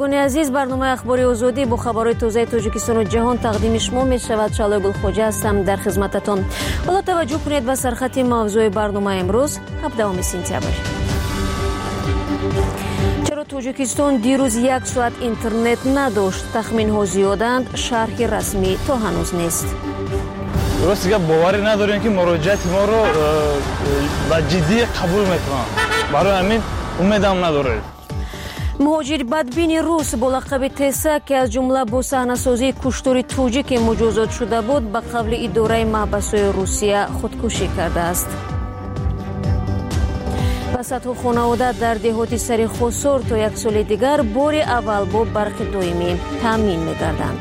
شنوندگان عزیز، برنامه اخباری آزادی با خبرهای تازه تاجیکستان و جهان تقدیم شما می شود. شعله گلخوجه هستم در خدمتتان. حالا توجه کنید به سرخط موضوع برنامه امروز 17 سپتامبر. چرا تاجیکستان دیروز 1 ساعت اینترنت نداشت؟ تخمین ها زیادند، شرح رسمی تا هنوز نیست. درست که باوری نداریم که مراجعت ما رو با جدی قبول میکنن. برای همین امیدم نداره. مهاجر بدبین روس با لقب تسا که از جمله با صحنه‌سازی کشتار توجیک مجازات شده بود، به قول اداره محبس‌های روسیه خودکشی کرده است. صدها خانواده در دهات سری خسور تا 1 سال دیگر بار اول با برق دائمی تامین می‌گردند.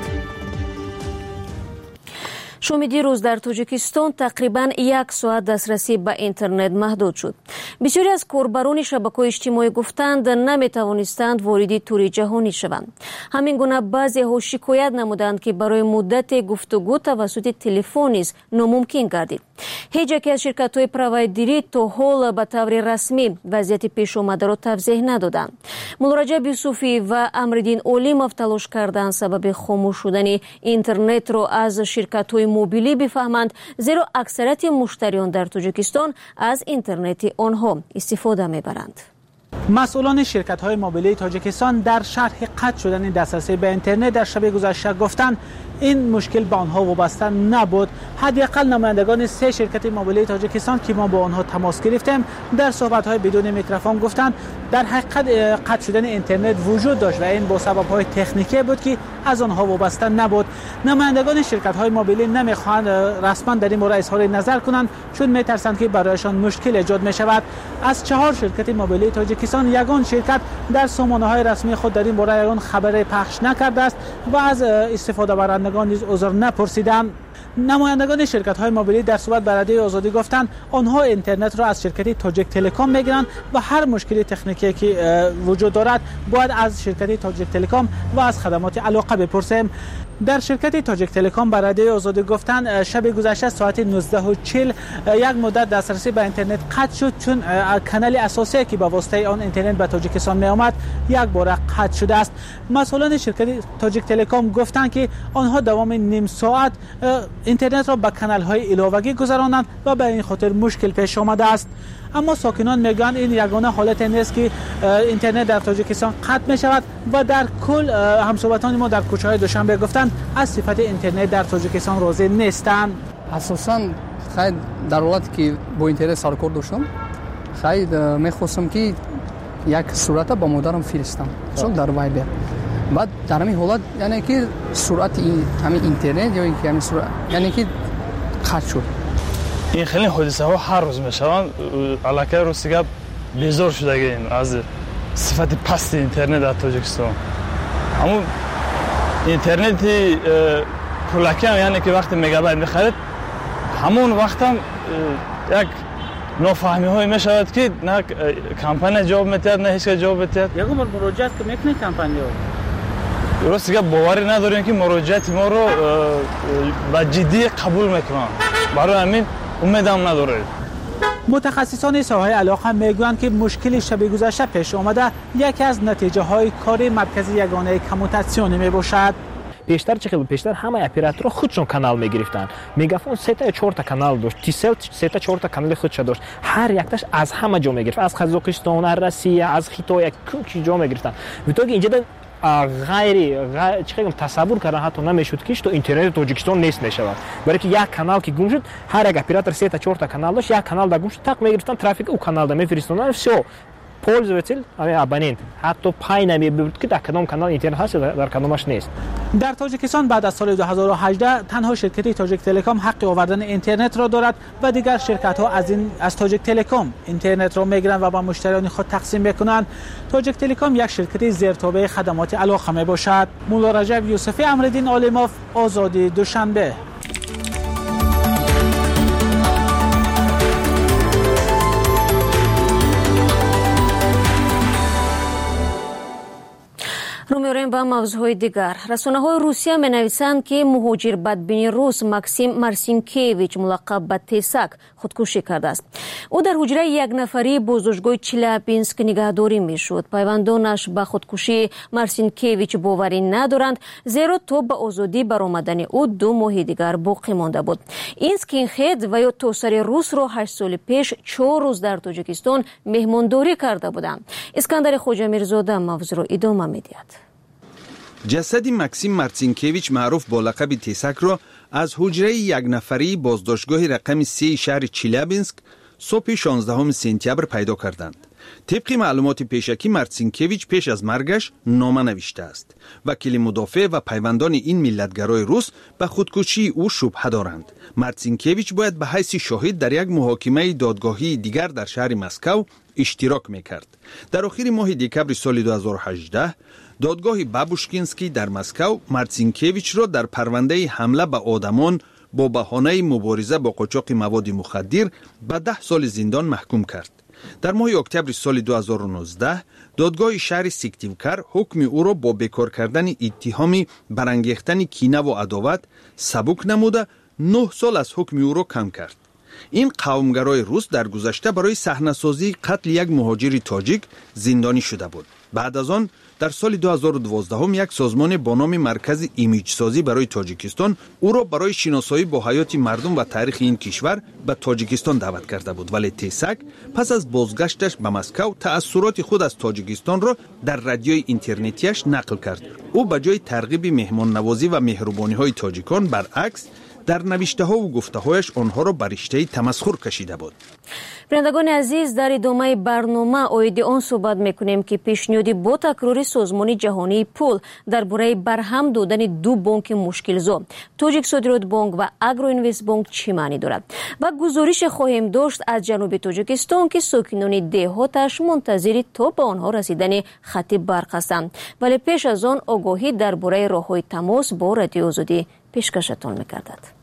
شام دیروز در تاجیکستان تقریباً 1 ساعت دسترسی به اینترنت محدود شد. بسیاری از کاربران شبکه‌های اجتماعی گفتند نمی‌توانستند وارد تور جهانی شوند. همین گونه بعضی‌ها شکایت نمودند که برای مدت گفتگو توسط تلفن نیز ناممکن گردید. هیچ یک از شرکت‌های پروایدری تا حال به طور رسمی وضعیت پیش آمده را توضیح ندادند. مولا رجب یوسفی و امرالدین اولیموف تلاش کردند سبب خاموش شدن اینترنت را از شرکت‌های موبیلی بفهمند، زیرا اکثریت مشتریان در تاجیکستان از اینترنت آنها استفاده می‌برند. مسئولان شرکت‌های موبیلی تاجیکستان در شرح قطع شدن دسترسی به اینترنت در شب گذشته گفتند این مشکل به آنها وابسته نبود. حداقل نمایندگان 3 شرکت موبیلی تاجیکستان که ما با آنها تماس گرفتیم در صحبت‌های بدون میکروفون گفتند در حقیقت قطع شدن اینترنت وجود داشت و این با سبب‌های تکنیکی بود که از آنها وابسته نبود. نمایندگان شرکت‌های موبیلی نمی‌خواهند رسما در این مورد اظهار نظر کنند، چون می‌ترسند که برایشان مشکل ایجاد می‌شود. از 4 شرکت موبیلی تاجیکستان یگان شرکت در سامانه‌های رسمی خود در این مورد یگان خبری پخش نکرده است و از استفاده برندگان نیز عذر نپرسیدند. نمایندگان شرکت‌های موبیلی در صحبت با رادیو آزادی گفتند آنها اینترنت را از شرکت تاجیک تلکام می‌گیرند و هر مشکلی تکنیکی که وجود دارد باید از شرکت تاجیک تلکام و از خدمات علاقه بپرسیم. در شرکت تاجیک تلکام با رادیو آزادی گفتند شب گذشته ساعت 19:40 یک مدت دسترسی به اینترنت قطع شد، چون کانال اساسی که با واسطه آن اینترنت به تاجیکستان می آمد یک بار قطع شده است. مسئولان شرکت تاجیک تلکام گفتند که آنها دوام نیم ساعت اینترنت را به کانال‌های علاوه‌ای گذرانند و به این خاطر مشکل پیش آمده است. اما ساکنان میگن این یگانه حالت نیست که اینترنت در تاجیکستان قطع می شود و در کل همصحبتان ما در کوچه‌های دوشنبه گفتند از صفت اینترنت در تاجیکستان راضی نیستند. اساساً خیلی در حالتی که با اینترنت سرکار داشتم خیلی می‌خواستم که یک صورت با مادرم فرستم چون در وایبر. بعد در همین حالت یعنی که سرعت همین اینترنت یا اینکه همین سرعت یعنی که قطع شد. این خیلی حادثه ها هر روز میشوند. علاقه روسیه بیزار شده این از صفت پست اینترنت در تاجیکستان. اما اینترنت پولکی هم یعنی که وقتی میگابایت میخرید همون وقت هم یک نافهمی های میشود که نه کمپانی جواب میتید نه هیچ که جواب میتید. یک بار مراجعت که میکنه کمپانی ها درست که باوری نداریم که مراجعت ما رو با جدی قبول میکنن. برای همین امیدم نداره. متخصصان ساحه علاقه میگویند که مشکل شب گذشته پیش آمده یکی از نتیجه های کار مرکز یگانه کموتاسیون می باشد. پیشتر چه خیلی پیشتر همه اپراتورها خودشون کانال میگرفتن. میگافون 3 تا 4 تا کانال داشت، تیسل 3 تا 4 تا کانال خودش داشت. هر یکتاش از همه جا میگرفت، از قزاقستان، از روسیه، از خیتای کوکی جا میگرفتن. تو که اینجا غیر چه میگم تصور کردن حتی نمیشد که تو اینترنت تاجیکستان نیست میشود، برای که یک کانال که گم شد هر یک اپراتور 3 تا 4 تا کانال داشت، یک کانال دا گم شد تق میگرفتن ترافیک او کانال دا میفرستوندن все пользователь абонент حتی پای نمیبرد که در کدام کانال اینترنت هست در کدامش نیست. در تاجیکستان بعد از سال 2018 تنها شرکت تاجیک تلکام حق آوردن اینترنت را دارد و دیگر شرکت ها از تاجیک تلکام اینترنت را میگیرند و با مشتریان خود تقسیم میکنند. تاجیک تلکام یک شرکت زیرتابع خدمات علاقه می باشد. مولا رجب یوسفی، امرالدین اولیموف، آزادی دوشنبه. رو می‌بریم برگردیم به موضوع دیگر. رسانه‌های روسیه می‌نویسند که مهاجر بدبین روس ماکسیم مارسینکیویچ ملقب به تیسک خودکشی کرده است. او در حجره یک نفری بازداشتگاه چلیابینسک نگهداری می‌شد. پیوندانش به خودکشی مارسینکیویچ باوری ندارند، زیرا تا به آزادی برآمدن او 2 ماه دیگر باقی مانده بود. این سکینهد و یا توسر روس را 8 سال پیش 4 روز در تاجیکستان مهمانداری کرده بودند. اسکندر خوجامیرزاده موضوع را ادامه می‌دهد. جسد ماکسیم مارسینکیویچ معروف با لقب تیسک را از حجره یک نفری بازداشتگاه رقم 3 شهر چلیابینسک صبح 16 سپتامبر پیدا کردند. طبق معلومات پیشکی مارسینکیویچ پیش از مرگش نامه نوشته است. وکیل مدافع و پیوندان این ملتگرای روس به خودکشی او شبهه دارند. مارسینکیویچ باید به حیث شاهد در یک محاکمه دادگاهی دیگر در شهر مسکو اشتراک میکرد. در آخر ماه دکبر سال 2018 دادگاه بابوشکینسکی در مسکو مارسینکیویچ را در پرونده حمله به آدمان با بهانه مبارزه با قاچاق مواد مخدر به 10 سال زندان محکوم کرد. در ماه اکتبر سال 2019 دادگاه شهر سیکتیوکار حکم او را با بیکار کردن اتهام برانگیختن کینه و عداوت سبک نموده 9 سال از حکم او را کم کرد. این قومگرای روس در گذشته برای صحنه‌سازی قتل یک مهاجر تاجیک زندانی شده بود. بعد از آن در سال 2012 یک سازمان با نام مرکز ایمیج سازی برای تاجیکستان او را برای شناسایی با حیات مردم و تاریخ این کشور به تاجیکستان دعوت کرده بود، ولی تیسک پس از بازگشتش به مسکو تأثیرات خود از تاجیکستان را در رادیوی اینترنتیش نقل کرد. او به جای ترغیب مهمان نوازی و مهربانی های تاجیکان برعکس در نوشته ها و گفته هایش آنها را بر رشته تمسخر کشیده بود. بینندگان عزیز، در ادامه برنامه اویدی آن صحبت میکنیم که پیشنهادی با تکرار سازمان جهانی پول درباره برهم دادن 2 بانک مشکل‌زا توجیک صادرات بانک و اگرو اینوست بانک چی معنی دارد و گزارش خواهیم داشت از جنوب تاجیکستان که ساکنان دهاتش منتظر تا به آنها رسیدن خط برق هستند، ولی پیش از آن آگاهی درباره راه‌های تماس با رادیو آزادی پیشکشتان می‌گردد.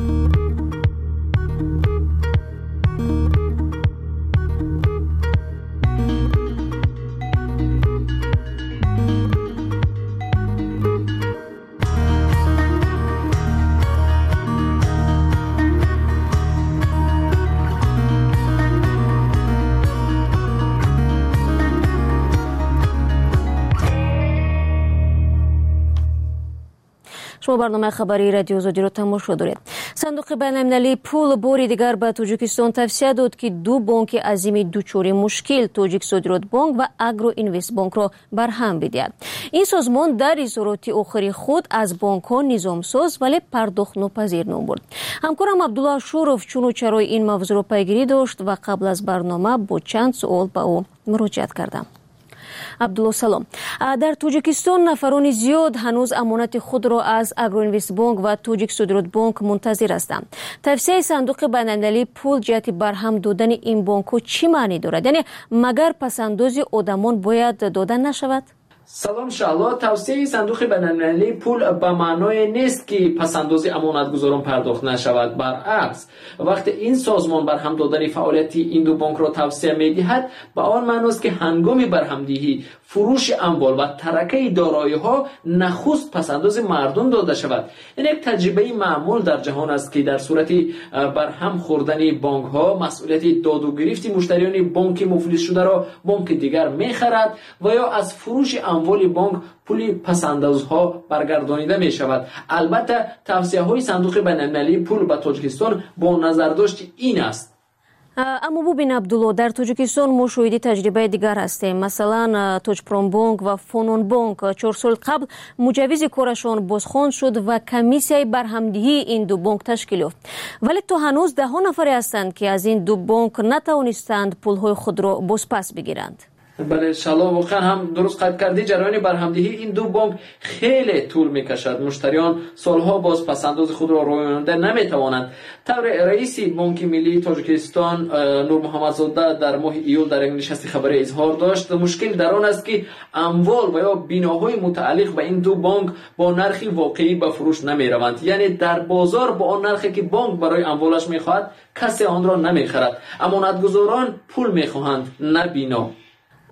شما برنامه خبری رادیو آزادی را تماشا دارید. صندوق بین‌المللی پول باری دیگر به تاجیکستان توصیه داد که 2 بانک عظیم دچار مشکل توجیک صادرات بانک و اگرو اینوست بانک را برهم بدهد. این سازمان در اظهارات آخری خود از بانک ها نظام ساز ولی پرداخت ناپذیر نام برد. همکارم عبدالله شورف چون و چرای این موضوع را پیگیری داشت و قبل از برنامه با چند سوال به او مراجعت کردم. عبدالله سلام. در تاجیکستان نفران زیاد هنوز امانت خود را از اگرو اینوست بانک و توجیک صادرات بانک منتظر هستند. توصیه صندوق بین‌المللی پول جهت برهم دادن این بانک ها چی معنی دارد؟ یعنی مگر پسنداز آدمان باید دادن نشود؟ سلام شاءالله. توصیه صندوق بین‌المللی پول به معنای نیست که پسنداز امانتگزاران پرداخت نشود. برعکس، وقتی این سازمان برهم دادن فعالیت این 2 بانک را توصیه می‌دهد به آن معنی است که هنگام برهمدهی فروش اموال و ترکه دارایی‌ها نخست پسنداز مردم داده شود. این یک تجربه معمول در جهان است که در صورت برهم خوردن بانک‌ها مسئولیت داد و گرفت مشتریان بانک مفلس شده را بانک دیگر می‌خرد و یا از فروش اموال بانک پول پسندازها برگردانیده می شود. البته توصیه‌های صندوق بین‌المللی پول به تاجیکستان با نظرداشت این است. اما ببین عبدالله، در تاجیکستان ما شاهد تجربه دیگر هستیم. مثلا تاجپروم بانک و فونون بانک 4 سال قبل مجوز کارشان بازخوان شد و کمیسیای برهمدهی این 2 بانک تشکیل یافت، ولی تا هنوز 10 نفر هستند که از این 2 بانک نتوانستند پولهای خود را بازپس بگیرند. بله شالا، واقعا هم درست قید کردی. جریان برهمدهی این 2 بانک خیلی طول میکشد. مشتریان سالها باز پسنداز خود را راننده نمیتوانند. طور رئیس بانک ملی تاجیکستان نور محمدزاده در ماه ایول در یک نشست خبری اظهار داشت مشکل در آن است که اموال و یا بناهای متعلق به این 2 بانک با نرخ واقعی به فروش نمیروند. یعنی در بازار با آن نرخی که بانک برای اموالش میخواهد کسی آن را نمیخرد. امانتگزاران پول میخواهند نه بنا.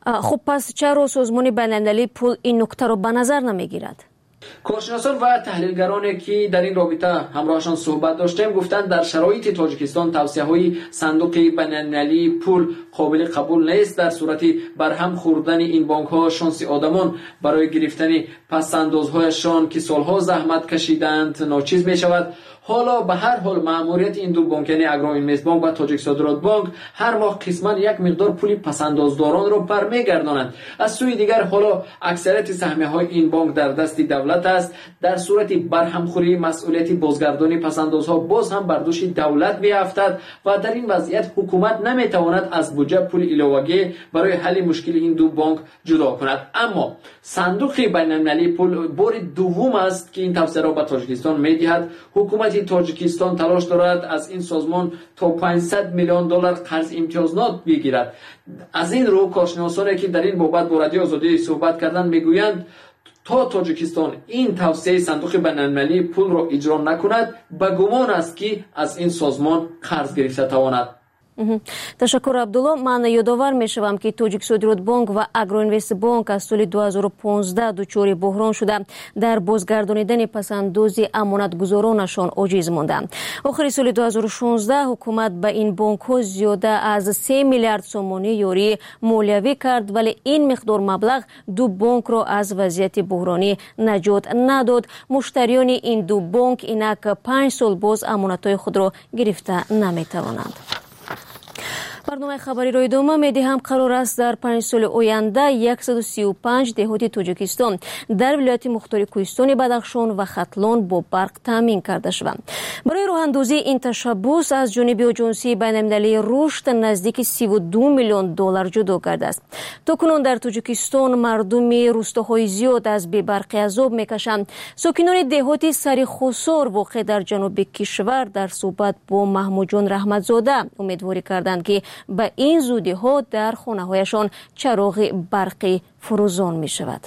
خب پس چرا سازمان بین‌المللی پول این نکته رو به نظر نمیگیرد؟ کارشناسان و تحلیلگرانی که در این رابطه همراهشان صحبت داشتیم گفتند در شرایط تاجیکستان توصیه‌های صندوق بین‌المللی پول قابل قبول نیست. در صورتی برهم خوردن این بانک‌ها شانس آدمان برای گرفتن پس‌اندازهایشان که سالها زحمت کشیدند ناچیز می‌شود. حالا به هر حال مأموریت این دو بانک یعنی اگرو اینوست بانک و تاجیک صادرات بانک هر ماه قسما یک مقدار پول پس‌اندازداران را برمیگردانند. از سوی دیگر حالا اکثریت سهمیه‌های این بانک در دست دولت است. در صورتی برهمخوری مسئولیت بازگردانی پس‌اندازها باز هم بر دوش دولت میافتد و در این وضعیت حکومت نمیتواند از بودجه پول علاوه‌ای برای حل مشکل این دو بانک جدا کند. اما صندوق بین‌المللی پول بار دوم است که این توصیه را به تاجیکستان میدهد. حکومت تاجیکستان تلاش دارد از این سازمان تا 500 میلیون دلار قرض امتیازات بگیرد. از این رو کارشناسانی که در این بابت با رادیو آزادی صحبت کردند میگویند تا تاجیکستان این توصیه صندوق بین‌المللی پول را اجرا نکند به گمان است که از این سازمان قرض گرفته تواند. تشکر عبدالله. من یادآور میشوم که تاجیک صادرات بانک و اگرو اینوست بانک از سال 2015 دچار بحران شده در بازگردانیدن پس‌انداز امانتگزارانشان عاجز ماندند. آخر سال 2016 حکومت به این بانک ها زیاده از 3 میلیارد سومانی یاری مالیوی کرد ولی این مقدار مبلغ دو بانک را از وضعیت بحرانی نجات نداد. مشتریان این دو بانک اینک 5 سال باز امانت‌های خود را گرفته نمی‌توانند. برنامه خبری را ادامه می‌دهم. قرار است در 5 سال آینده 135 دهات تاجیکستان در ولایت مختار کوهستان بدخشان و ختلان با برق تامین کرده شوند. برای راه اندازی این تشبس از جانب آژانس بین‌المللی رشد نزدیک 32 میلیون دلار جدا کرده است. تاکنون در تاجیکستان مردم روستاهای زیاد از بی‌برقی عذاب می‌کشند. ساکنان دهات سرخوسار واقع در جنوب کشور در صحبت با محمود جان رحمتزاده امیدواری کردند که به این زودی ها در خانه هایشان چراغ برقی فروزان می شود.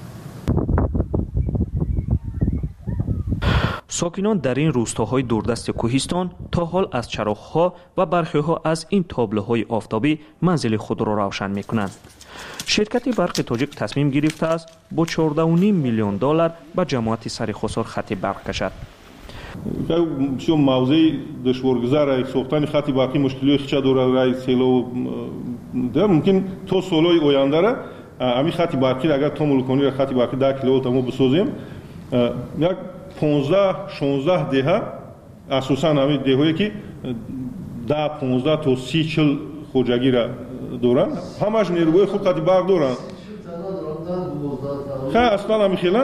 ساکنان در این روستاهای دوردست کوهستان تا حال از چراغ‌ها و برقی‌ها از این تابلوهای آفتابی منزل خود را روشن می‌کنند. شرکت برق تاجیک تصمیم گرفته است با 14.5 میلیون دلار به جماعت سرخوسار خط برق کشد. شو موضوع دشوارگذار ساختن خط برقی مشکلی خیلی داره رای سیلو در ممکن تو سالهای آینده را همین خط برقی اگر تو ملکانی را خط برقی 10 کیلوولت ما بسازیم یک 15-16 دهه اساسا همین دههایی که 10-15 تا 30-40 خوجگی را دارن همش نیروی خوب خط برق دارن خیلی اصلا همین خیلن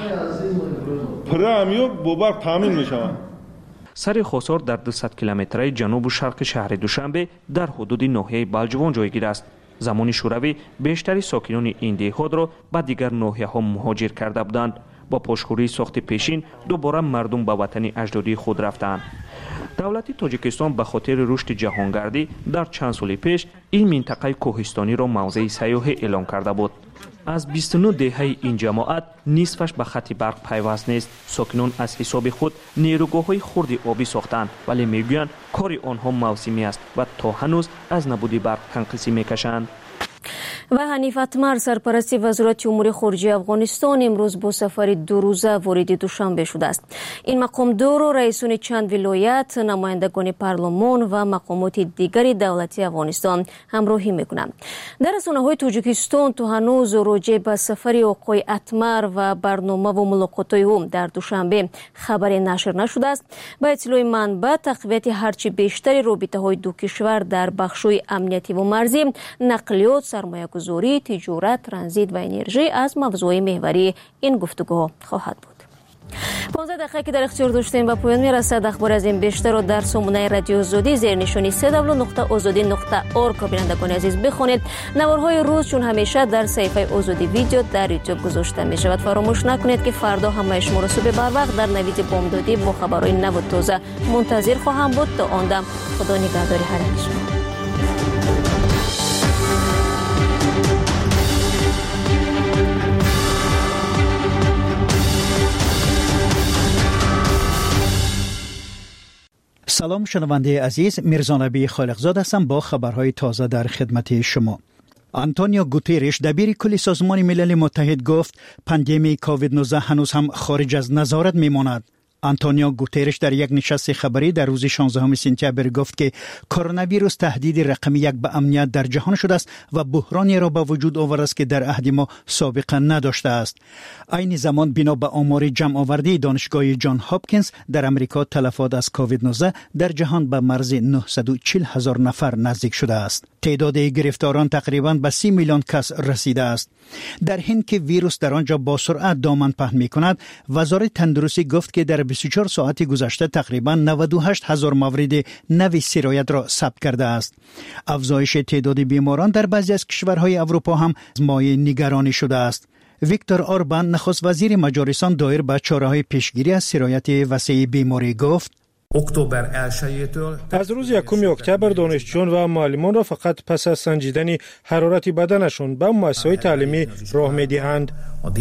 پرامیو با برق تامین می شوند. سرخوسار در 200 کیلومتری جنوب و شرق شهر دوشنبه در حدود ناحیه بلجوان جایگیر است. زمان شوروی بیشتری ساکنان این دهات را به دیگر ناحیه‌ها مهاجر کرده بودند. با پشتکاری ساخت پیشین دوباره مردم به وطن اجدادی خود رفتند. دولت تاجیکستان به خاطر رشد جهانگردی در چند سال پیش این منطقه کوهستانی را موضع سیاحی اعلام کرده بود. از 29 دهه این جماعت نصفش به خط برق پیوست نیست. ساکنان از حساب خود نیروگاه‌های خرد آبی ساختند ولی میگویند کار آنها موسمی است و تا هنوز از نبود برق تنقیصی میکشند. و حنیف اتمر سرپرست وزارت امور خارجه افغانستان امروز با سفر 2 روزه وارد دوشنبه شده است. این مقامدار و رئیسان چند ولایت، نمایندگان پارلمان و مقامات دیگر دولتی افغانستان همراهی میکنند. در رسانه‌های تاجیکستان تا هنوز راجع به سفر آقای اتمر و برنامه و ملاقات‌های او در دوشنبه خبری نشر نشده است. با اطلاع منبع تقویت هرچی بیشتر رابطه‌های دو کشور در بخش‌های امنیتی و مرزی، نقلیات، سرمایه‌گذاری، تجارت، ترانزیت و انرژی از موضوع محوری این گفتگوها خواهد بود. 15 دقیقه که در اختیار داشتیم و پایان میرسد. اخبار از این بیشتر را در سامانه رادیو آزادی زیر نشانی www.azadi.org بینندگان عزیز بخوانید. نوارهای روز چون همیشه در صفحه آزادی ویدیو در یوتیوب گذاشته می شود. فراموش نکنید که فردا همه شما را صبح بر وقت در نوید بامدادی با خبرهای نو و تازه منتظر خواهم بود. تا آن دم خدا نگهداری هر یک شما. سلام شنونده عزیز، میرزا نبی خالقزاد هستم با خبرهای تازه در خدمت شما. آنتونیو گوتیرش دبیر کل سازمان ملل متحد گفت پاندمی کووید 19 هنوز هم خارج از نظارت میماند. آنتونیو گوتیرش در یک نشست خبری در روز 16 سپتامبر گفت که کرونا ویروس تهدید رقم 1 به امنیت در جهان شده است و بحرانی را به وجود آورده است که در عهد ما سابقه نداشته است. عین زمان بنا به آمار جمع آوری دانشگاه جان هاپکینز در امریکا تلفات از کووید 19 در جهان به مرز 940,000 نفر نزدیک شده است. تعداد گرفتاران تقریبا به 30 میلیون کس رسیده است. در حین که ویروس در آنجا با سرعت دامن پهن می‌کند، وزارت تندرستی گفت که در 24 ساعت گذشته تقریبا 98,000 مورد نوی سرایت را ثبت کرده است. افزایش تعداد بیماران در بعضی از کشورهای اروپا هم مایه نگرانی شده است. ویکتور اوربان نخست وزیر مجارستان دایر به چاره‌های پیشگیری از سرایت وسیع بیماری گفت: از روز 1 اکتبر دانشجویان و معلمان را فقط پس از سنجیدن حرارت بدنشان به مؤسسه‌های تعلیمی راه می‌دهند.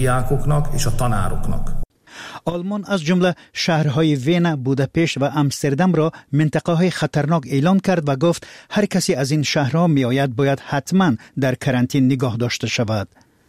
آلمان از جمله شهرهای وین، بوداپشت و آمستردام را منطقه‌های خطرناک اعلام کرد و گفت هر کسی از این شهرها می‌آید باید حتما در کرانتین نگاه داشته شود.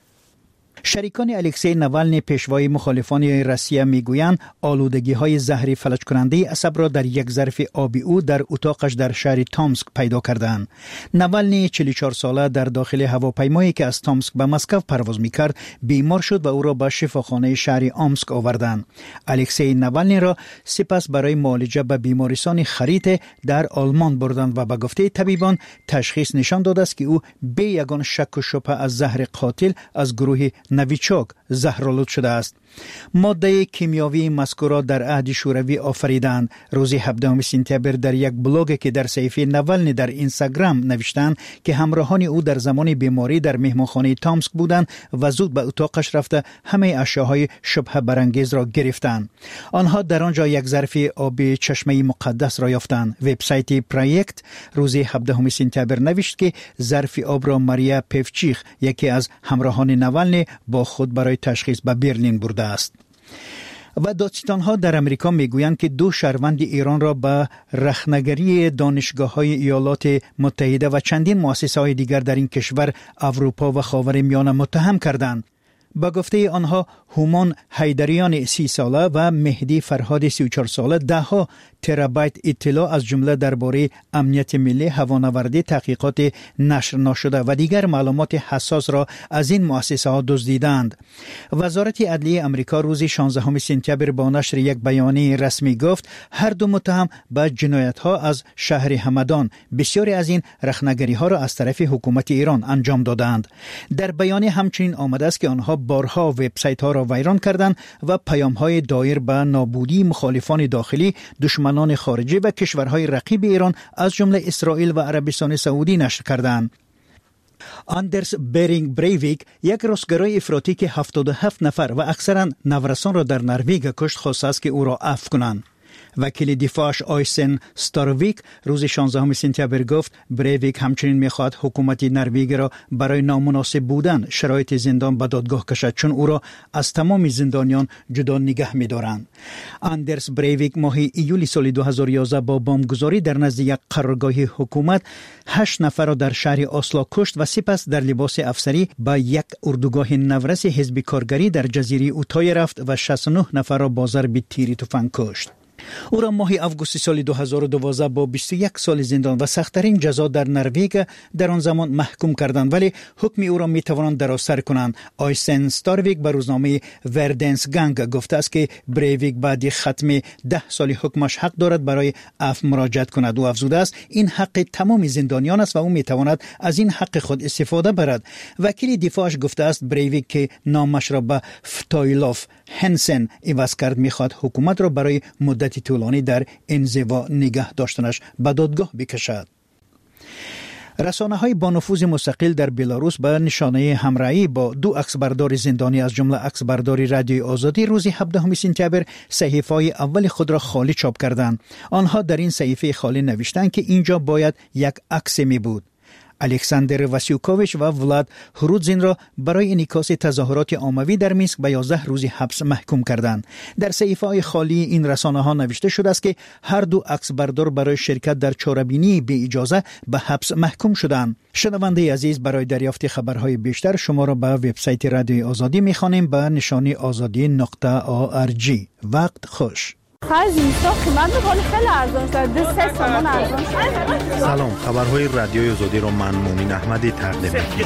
شریکان الکسی نوالنی پیشوای مخالفان روسیه میگویند آلودگی‌های زهری فلج کننده عصب را در یک ظرف آبی او در اتاقش در شهر تامسک پیدا کردند. نوالنی 44 ساله در داخل هواپیمایی که از تامسک به مسکو پرواز می‌کرد بیمار شد و او را به شفاخانه شهر آمسک آوردند. الکسی نوالنی را سپس برای معالجه به بیمارستان خریت در آلمان بردند و به گفته طبیبان تشخیص نشان داده است که او به یگان شک و شبهه از زهر قاتل از گروه نویچوک زهرآلود شده است. ماده کیمیاوی مذکور در عهد شوروی آفریدند. روز 17 سپتامبر در یک بلاگ که در صفحه نوالنی در اینستاگرام نوشتند که همراهان او در زمان بیماری در مهمانخانه تامسک بودند و زود به اتاقش رفته همه اشیاءهای شبهه برانگیز را گرفتند. آنها در آنجا یک ظرف آب چشمه مقدس را یافتند. وبسایت پروژکت روز 17 سپتامبر نوشت که ظرف آب را ماریا پفچیخ یکی از همراهان نوالنی با خود برای تشخیص به برلین برده است. و دادستان‌ها در امریکا میگویند که 2 شهروند ایران را به رخنه‌گری دانشگاه‌های ایالات متحده و چندین مؤسسه‌های دیگر در این کشور اروپا و خاورمیانه متهم کردند. با گفته آنها هومان حیدریان 30 ساله و مهدی فرهاد 34 ساله 10 ترابایت اطلاع از جمله درباره امنیت ملی، هوانوردی، تحقیقات نشر نشده و دیگر معلومات حساس را از این مؤسسه‌ها دزدیدند. وزارت عدلیه آمریکا روز 16 سپتامبر با نشر یک بیانیه رسمی گفت هر دو متهم به جنایت‌ها از شهر همدان بسیاری از این رخنه‌گری‌ها را از طرف حکومت ایران انجام دادند. در بیانیه همچنین آمده است که آنها بارها وبسایت‌ها را ویران کردند و پیام‌های دایر به نابودی مخالفان داخلی، دشمنان خارجی و کشورهای رقیب ایران از جمله اسرائیل و عربستان سعودی نشر کردند. آندرس برینگ بریویک یک راستگرای افراطی که 77 نفر و اکثرا نورسان را در نروژ کشت خواسته است که او را عفو کنند. وکیل دفاعش آیسن ستارویک روز 16 سپتامبر گفت بریویک همچنین می‌خواهد حکومت نروژ را برای نامناسب بودن شرایط زندان به دادگاه کشد چون او را از تمام زندانیان جدا نگه می‌دارند. آندرس بریویک ماه ایول سال 2011 با بمبگذاری در نزد یک قرارگاه حکومت 8 نفر را در شهر اسلو کشت و سپس در لباس افسری به یک اردوگاه نورس حزب کارگری در جزیره اوتای رفت و 69 نفر را با ضرب تیر تفنگ کشت. او را ماه آگوست سال 2012 با 21 سال زندان و سخت‌ترین جزا در نروژ در آن زمان محکوم کردند، ولی حکم او را می‌توانند درازتر کنند. آیسن ستارویک به روزنامه وردنس گنگ گفته است که بریویک بعد ختم 10 سال حکمش حق دارد برای عفو مراجعت کند. او افزوده است این حق تمام زندانیان است و او می‌تواند از این حق خود استفاده برد. وکیل دفاعش گفته است بریویک که نامش را به فتایلوف هنسن عوض کرد می‌خواهد حکومت را برای مدت طولانی در انزوا نگه داشتنش به دادگاه بکشد. رسانه‌های با نفوذ مستقل در بلاروس به نشانه همراهی با 2 عکسبردار زندانی از جمله عکسبردار رادیو آزادی روز 17 سپتامبر صحیفه‌های اول خود را خالی چاپ کردند. آنها در این صحیفه خالی نوشتند که اینجا باید یک عکس می بود. الکساندر واسیوکوویچ و ولاد هرودزین را برای انعکاس تظاهرات عمومی در مینسک به 11 روز حبس محکوم کردند. در صحیفه‌های خالی این رسانه‌ها نوشته شده است که هر دو عکسبردار برای شرکت در چاره‌بینی بی اجازه به حبس محکوم شدند. شنونده عزیز، برای دریافت خبرهای بیشتر شما را به وبسایت رادیوی آزادی می‌خوانیم به نشانی azadi.org. وقت خوش. سلام، خبرهای رادیوی آزادی را من مومن احمدی تقدیم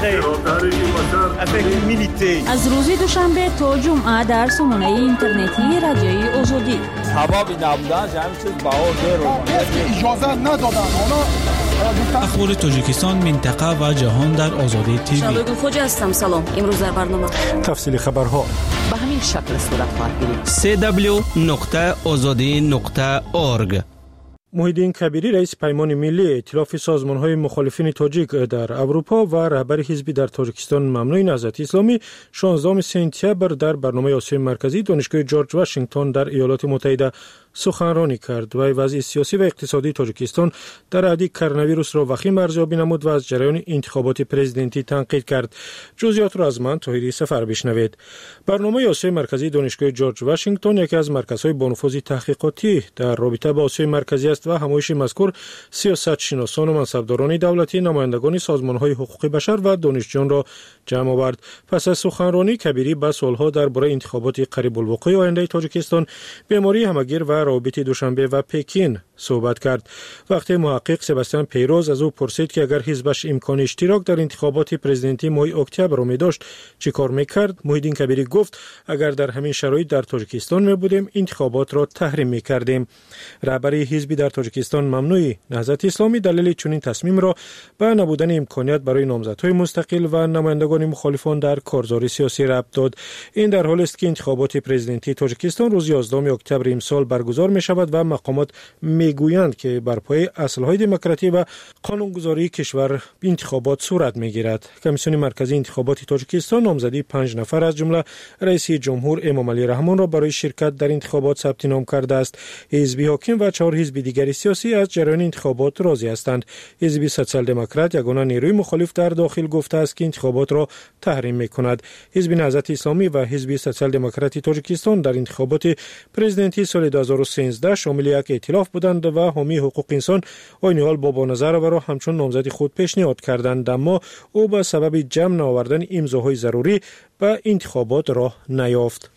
می‌کنم. از روز دوشنبه تا جمعه در سامانه اینترنتی رادیوی آزادی. حبابی نبودن همین چیز باور رو اجازه ندادن. اخبار تاجیکستان، منطقه و جهان در آزادی تیوی. شادو خوجا هستم. سلام. امروز در برنامه تفصیل خبرها به همین شکل صورت خواهد گرفت. www.azadi.org. محیدین کبیری رئیس پیمان ملی ائتلاف سازمان‌های مخالفین تاجیک در اروپا و رهبر حزبی در تاجیکستان ممنوع نهضت اسلامی 16 سپتامبر در برنامه آسیای مرکزی دانشگاه جورج واشنگتن در ایالات متحده سخنرانی کرد و وضع سیاسی و اقتصادی تاجیکستان در حد کرونا ویروس را وخیم ارزیابی نمود و از جریان انتخابات پرزیدنتی تنقید کرد. جزئیات را از من طاهری سفر بشنوید. برنامه آسیای مرکزی دانشگاه جورج واشنگتن یکی از مرکزهای با نفوذ تحقیقاتی در رابطه با آسیای مرکزی است و همایش مذکور سیاستشناسان و منصبداران دولتی، نمایندگان سازمان‌های حقوق بشر و دانشجویان را جمع آورد. پس از سخنرانی کبیری با سوال‌ها درباره انتخابات قریب الوقوع آینده تاجیکستان، بیماری همگیر و روابط دوشنبه و پکین صحبت کرد. وقتی محقق سباستیان پیروز از او پرسید که اگر حزبش امکان اشتراک در انتخابات پرزیدنتی ماه اکتبر را می‌داشت چه کار می‌کرد، محیدین کبیری گفت اگر در همین شرایط در تاجیکستان می‌بودیم انتخابات را تحریم می‌کردیم. رهبر حزبی در تاجیکستان ممنوع نهضت اسلامی دلیل چنین تصمیم را به نبودن امکانیت برای نامزدهای مستقل و نمایندگان مخالفان در کارزار سیاسی ربط داد. این در حالی است که انتخابات پرزیدنتی تاجیکستان روز 11 اکتبر امسال برگزار می‌شود و مقامات میگویند که بر پایه اصل‌های دموکراسی و قانونگذاری کشور انتخابات صورت می‌گیرد. کمیسیون مرکزی انتخابات تاجیکستان نامزدی 5 نفر از جمله رئیس جمهور امام علی رحمان را برای شرکت در انتخابات ثبت نام کرده است. حزب حاکم و 4 حزب دیگر سیاسی از جریان انتخابات راضی هستند. حزب سوسیال دموکرات یگانه نیروی مخالف در داخل گفته است که انتخابات را تحریم می‌کند. حزب نهضت اسلامی و حزب سوسیال دموکرات تاجیکستان در انتخابات پرزیدنتی سال 2013 شامل یک ائتلاف بودند و حامی حقوق انسان عین حال بابا نظرآور را همچون نامزد خود پیشنهاد کردند، اما او به سبب جمع نآوردن امضاهای ضروری به انتخابات راه نیافت.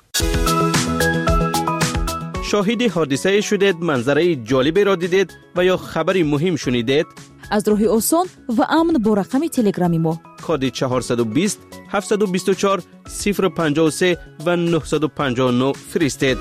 شاهد حادثه شدید، منظره جالبی را دیدید و یا خبری مهم شنیدید؟ از راه آسان و امن با رقم تلگرامی ما کد 420 724 053 و 959 فرستید.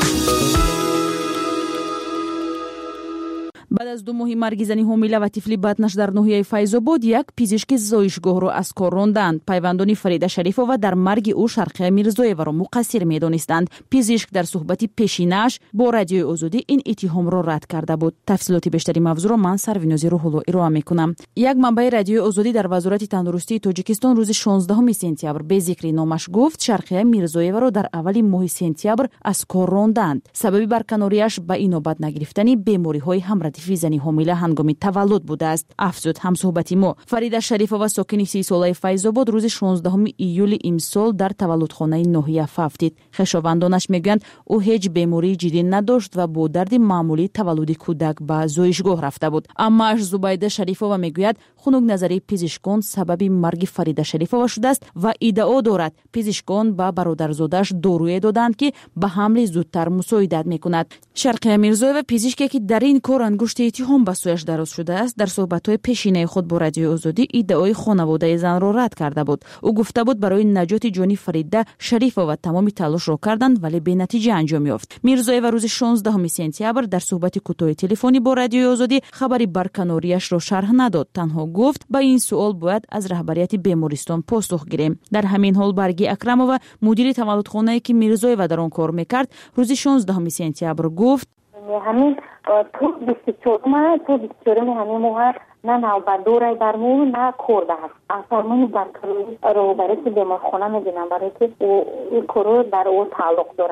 بعد از 2 ماه مرگ زنی حامله و طفلی بدنش در ناحیه فیض‌آباد یک پزشک زایشگاه را از کار راندند. پیوندان فریده شریفова در مرگ او شرقیه میرزایeva را مقصر می‌دانستند. پزشک در صحبت پیشینش با رادیوی آزادی این اتهام را رد کرده بود. تفصیلات بیشتری موضوع را من سروینازی روح‌الله ارائه می‌کنم. یک منبع رادیوی آزادی در وزارت تندرستی تاجیکستان روز 16 سپتامبر به ذکر نامش گفت شرقیه میرزایeva را در اول ماه سپتامبر از کار راندند. سبب برکناریش به اینوبت نگرفتن بیماری‌های همردیف زنی حامله هنگام تولد بوده است. افزود همصحبتی ما فریده شریفova ساکن 30 ساله فیض‌آباد روز 16 ایول امسال در تولدخانه ناحیه فوتید. خویشاوندانش میگویند او هیچ بیماری جدی نداشت و با درد معمولی تولد کودک به زایشگاه رفته بود. اما زبیده شریفova میگوید خنک نظری پزشکان سبب مرگ فریده شریفova شده است و ادعا دارد پزشکان به برادرزادش دارویی دادند که به حمل زودتر مساعدت میکند. شرقیه میرزایeva پزشکی که در این کار انگشت اتهام به سویش دراز شده است در صحبت‌های پیشینه خود با رادیوی آزادی ادعای خانواده زن را رد کرده بود. او گفته بود برای نجات جان فریده شریفova تمام تلاش را کردند ولی بی نتیجه انجام یافت. میرزایeva روز 16 سپتامبر در صحبت کوتاه تلفنی با رادیوی آزادی خبری برکناریش را شرح نداد. تنها گفت با این سوال باید از رهبریت بیمارستان پاسخ گیریم. در همین حال برگی اکرمova مدیر تولدخانه‌ای که میرزایeva در آن کار میکرد روز 16 سپتامبر گفت همین تو 24 همین موقع نه نوبردوره درمون نه کرده هست اصلا برکناری رو برای بیمارخانه میدونم برای که این کرو در او تعلق داره.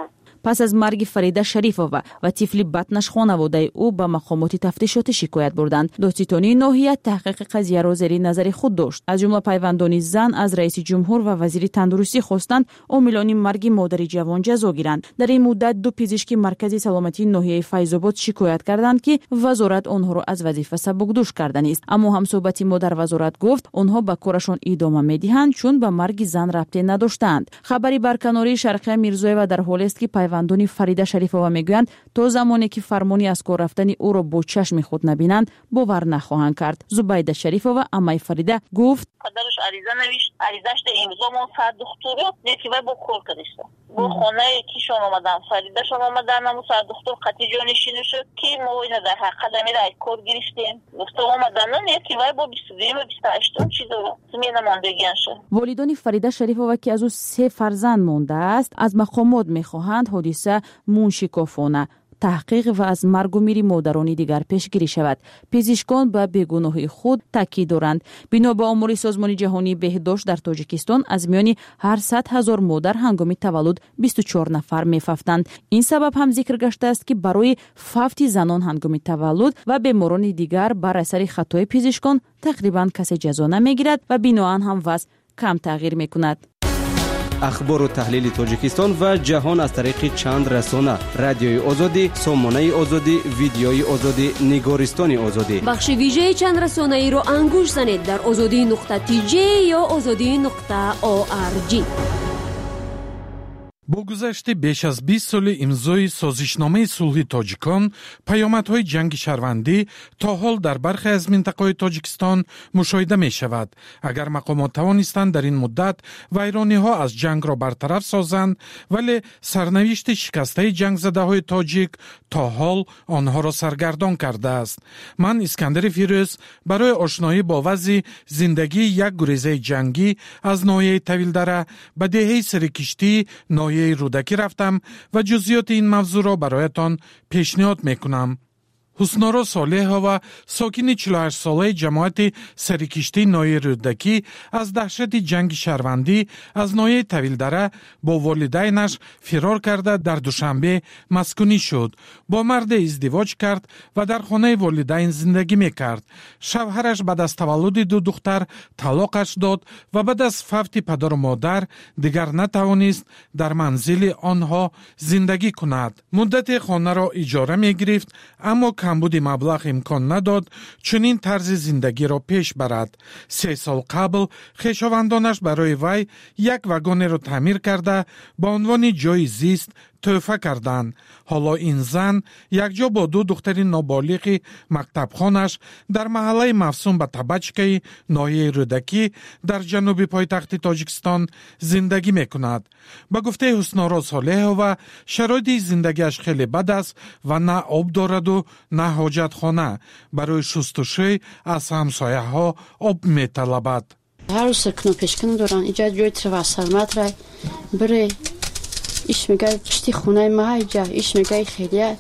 پس از مرگ فریده شریفова و طفل بدنش خانواده او به مقامات تفتیشاتی شکایت بردند. دادستانی ناحیه تحقیق قضیه را زیر نظر خود داشت. از جمله پیوندان زن از رئیس جمهور و وزیر تندرستی خواستند عاملان مرگ مادر جوان جزا گیرند. در این مدت دو پزشک مرکز سلامتی ناحیه فیض‌آباد شکایت کردند که وزارت آنها را از وظیفه سبکدوش کرده است. اما همصحبت ما در وزارت گفت آنها به کارشان ادامه می‌دهند چون به مرگ زن ربطی نداشتند. خبری برکناری شرقیه میرزایeva در حالی است که پیوندان فریده شریفova میگویند تا زمانی که فرمانی از کار رفتن او را با چشم خود نبینند باور نخواهند کرد. زبیده شریفova عمه فریده گفت پدرش عریضه نوشت، عریضه‌اش امضا ما صد دکتر نتیجه با کار کردیست. با خانه کیشون اومدن فریدهشون اومدن اما صد دکتر قطعی جانشین شد که ما اینا در حق قدمی را کار گرفتیم. گفته اومدن نتیجه با 22 و 28 چیزا زمینه ماندگیان شد. والدان فریده شریفova که از او 3 فرزند مانده است از مقامات میخواهند حادثه منشکافانه تحقیق و از مرگ و میر مادران دیگر پیشگیری شود. پزشکان به بیگناهی خود تاکید دارند. بنا به آمار سازمان جهانی بهداشت در تاجیکستان از میان هر 100,000 مادر هنگام تولد 24 نفر میففتند. این سبب هم ذکر گشته است که برای فوت زنان هنگام تولد و بیماران دیگر بر اثر خطای پزشکان تقریبا کسی جزا نمیگیرد و بنابراین هم وضع کم تغییر میکند. اخبار و تحلیل تاجیکستان و جهان از طریق چند رسانه: رادیوی آزادی، سامانه آزادی، ویدیوی آزادی، نگارستان آزادی. بخش ویژه چند رسانه ای رو انگوش زنید در azadi.tj یا azadi.org. با گذشت بیش از 20 سال امضای سازشنامه صلح تاجیکان، پیامدهای جنگ شهروندی تا حال در برخی از مناطق تاجیکستان مشاهده می شود. اگر مقامات توانستند در این مدت ویرانی ها از جنگ را برطرف سازند، ولی سرنوشت شکسته جنگ زده های تاجیک تا حال آنها را سرگردان کرده است. من اسکندر فیروز برای آشنایی با وضع زندگی یک گریزه جنگی از ناحیه طویلدره به دهه سرکشتی ناحیه رودکی رفتم و جزئیات این موضوع را برایتان پیشنهاد میکنم. حسنارا صالحova ساکن 48 ساله جماعت سرکشتی ناحیه رودکی از دهشت جنگ شهروندی از ناحیه طویلدره با والدینش فرار کرده در دوشنبه مسکونی شد. با مرد ازدواج کرد و در خانه والدین زندگی میکرد. شوهرش بعد از تولد 2 دختر طلاقش داد و بعد از فوت پدر و مادر دیگر نتوانست در منزل آنها زندگی کند. مدت خانه را اجاره میگرفت اما کمبود مبلغ امکان نداد چنین طرز زندگی را پیش برد. 3 سال قبل خویشاوندانش برای وی یک واگن را تعمیر کرده با عنوان جای زیست تحفه کردند. حالا این زن یک جا با 2 دختر نابالغ مکتبخانش در محله مفسوم به تبچکی ناحیه رودکی در جنوب پایتخت تاجیکستان زندگی میکند. به گفته حسنارا صالحova شرایط زندگیش خیلی بد است و نه آب دارد و نه حاجت خانه. برای شستشوی از همسایه ها آب میطلبد. هر روز سرکنو پیشکنو دارن اینجا جوی ترواسرمت رای بره ایش میگه پشتی خونه ما اینجا ایش میگه خیلیه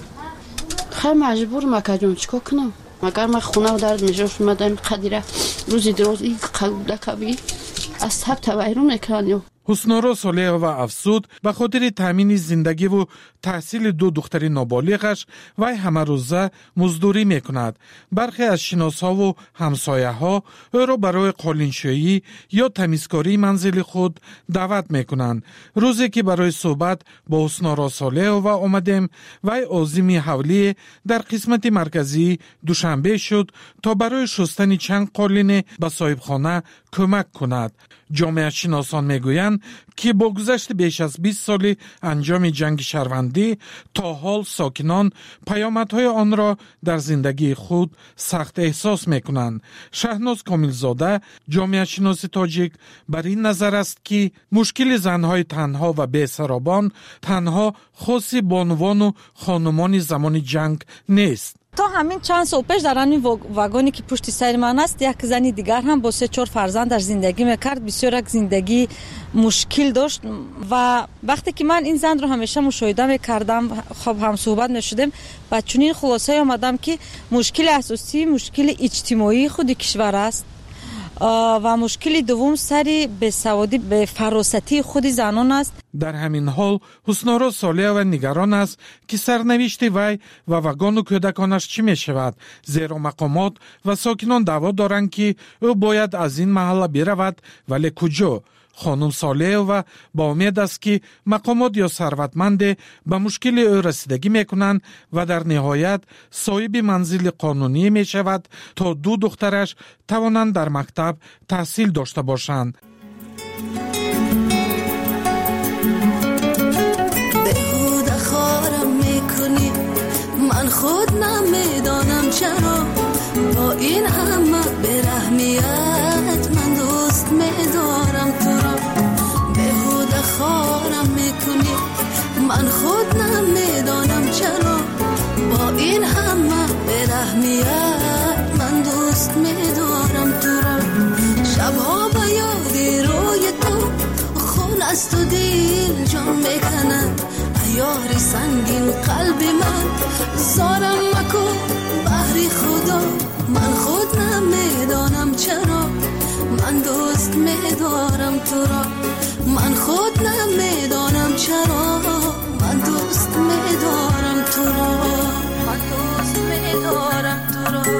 خیلی مجبور مکجون چکو کنم مگر ما خونه و درد میجوش اومدم قدیره روزی دروز این قلوده کبی از سب تبایرون میکنیم. حسنارا صالحova افسود به خاطر تامین زندگی و تحصیل 2 دختر نابالغش وی همه روزه مزدوری میکند. برخی از شناسا و همسایه ها او را برای قالینشویی یا تمیزکاری منزل خود دعوت میکنند. روزی که برای صحبت با حسنارا صالحova آمدیم وی عازم حولی در قسمت مرکزی دوشنبه شد تا برای شستن چند قالین به صاحبخانه کمک کند. جامعه شناسان میگویند که با گذشت بیش از 20 سال انجام جنگ شهروندی تا حال ساکنان پیامدهای آن را در زندگی خود سخت احساس میکنند. شهناز کاملزاده جامعه شناس تاجیک بر این نظر است که مشکل زنهای تنها و بی‌سرابان تنها خاص بانوان و خانمان زمان جنگ نیست. تا همین چند سال پیش در این واگونی که پشت سر من است یک زن دیگر هم با 3-4 فرزندش زندگی میکرد. بسیار یک زندگی مشکل داشت و وقتی که من این زن رو همیشه مشاهده میکردم خب هم صحبت میشدیم و چنین خلاصه آمدم که مشکل اساسی مشکل اجتماعی خود کشور است و مشکل دوم سر بیسوادی به فراستی خود زنان است. در همین حال حسنارا صالح و نگران است که سرنوشت وی و واگن و کودکانش چی می شود، زیرا مقامات و ساکنان دعوا دارند که او باید از این محله برود، ولی کجا؟ خانم صالح و با امید است که مقامات یا ثروتمند به مشکل او رسیدگی میکنند و در نهایت صاحب منزل قانونی می شود تا دو دخترش توانند در مکتب تحصیل داشته باشند. بهوده خارم میکنی، من خود نمیدانم چرا با این همه برحمیت من دوست میدارم تو را. بهوده خارم میکنی، من خود نمیدانم چرا با این همه برحمیت من دوست میدارم تو را. شبها به یاد روی تو خون است و دل جان میکند، یاری سنگین قلب من زارم مکن بحری خدا. من خود نمیدانم چرا من دوست میدارم تو را. من خود نمیدانم چرا من دوست میدارم تو را. من دوست میدارم تو را.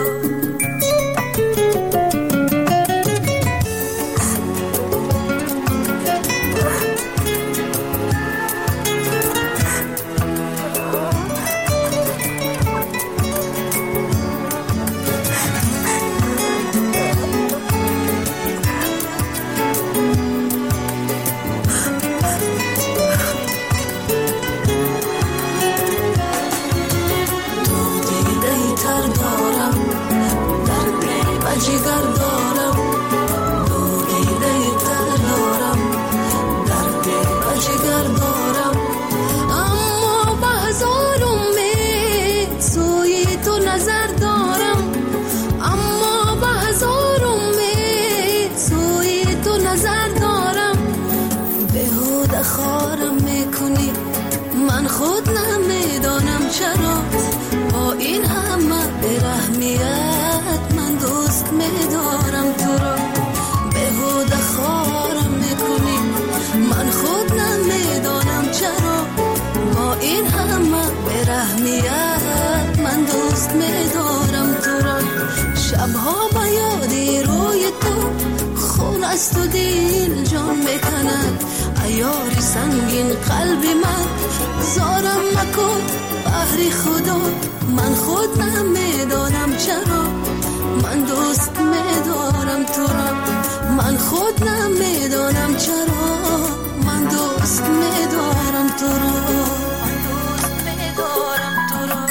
شبها به یاد روی تو خون است و دل جان میکند، عیاری سنگین قلب من زارم مکن بحری خدا. من خود نمیدانم چرا من دوست میدارم تو را. من خود نمیدانم چرا من دوست میدارم تو را. من دوست میدارم تو را.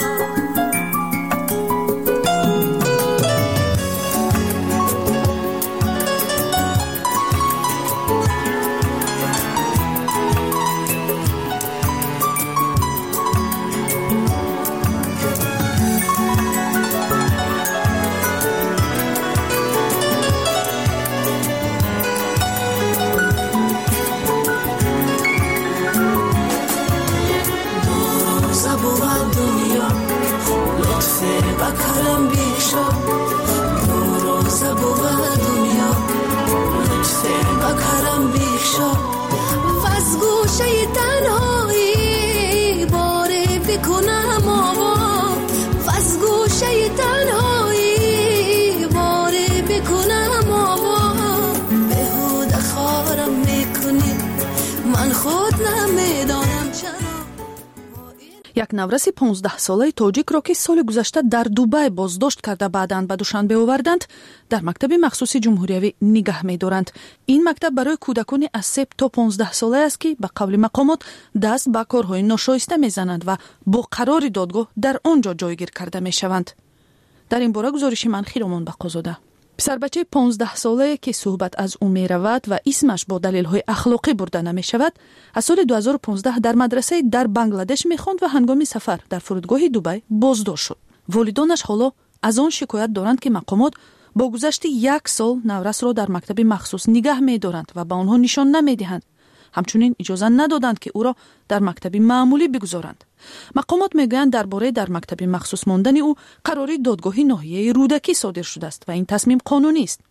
بکرم بیشا دو روزه بود دنیا، لطف بکرم بیشا و از گوشه تنهایی باره بکنم آوا، و از گوشه تنهایی باره بکنم آوا. بهوده خارم میکنی، من خود نمیدانم چرا. یک навраси 15 солаи тоҷикро ки соли гузашта дар Дубай боздошт карда баъдан ба Душанбе оварданд, дар мактаби махсуси ҷумҳуриявӣ нигаҳ медоранд. Ин мактаб барои кӯдакони аз 3 то 15 солаи аст ки ба қавли мақомот даст ба корҳои ношоиста мезананд ва бо қарори додгоҳ дар он ҷо ҷойгир карда мешаванд. дар ин бора гузориши ман Хиромон Бақозода. писарбачаи 15 солае ки суҳбат аз ӯ меравад ва исмаш бо далелҳои ахлоқӣ бурда намешавад, аз соли 2015 дар мадрасаи дар Бангладеш мехонд ва ҳангоми сафар дар фурудгоҳи Дубай боздошт шуд. волидонаш ҳоло аз он шикоят доранд ки мақомот бо гузашти 1 сол наврасро дар мактаби махсус нигаҳ медоранд ва ба онҳо нишон намедиҳанд. ҳамчунин иҷоза надоданд ки ӯро дар мактаби маъмулӣ бигузоранд. мақомот мегӯянд дар бораи дар мактаби махсус мондани ӯ қарори додгоҳи ноҳияи рӯдакӣ содир шудааст ва ин тасмим қонунӣ аст.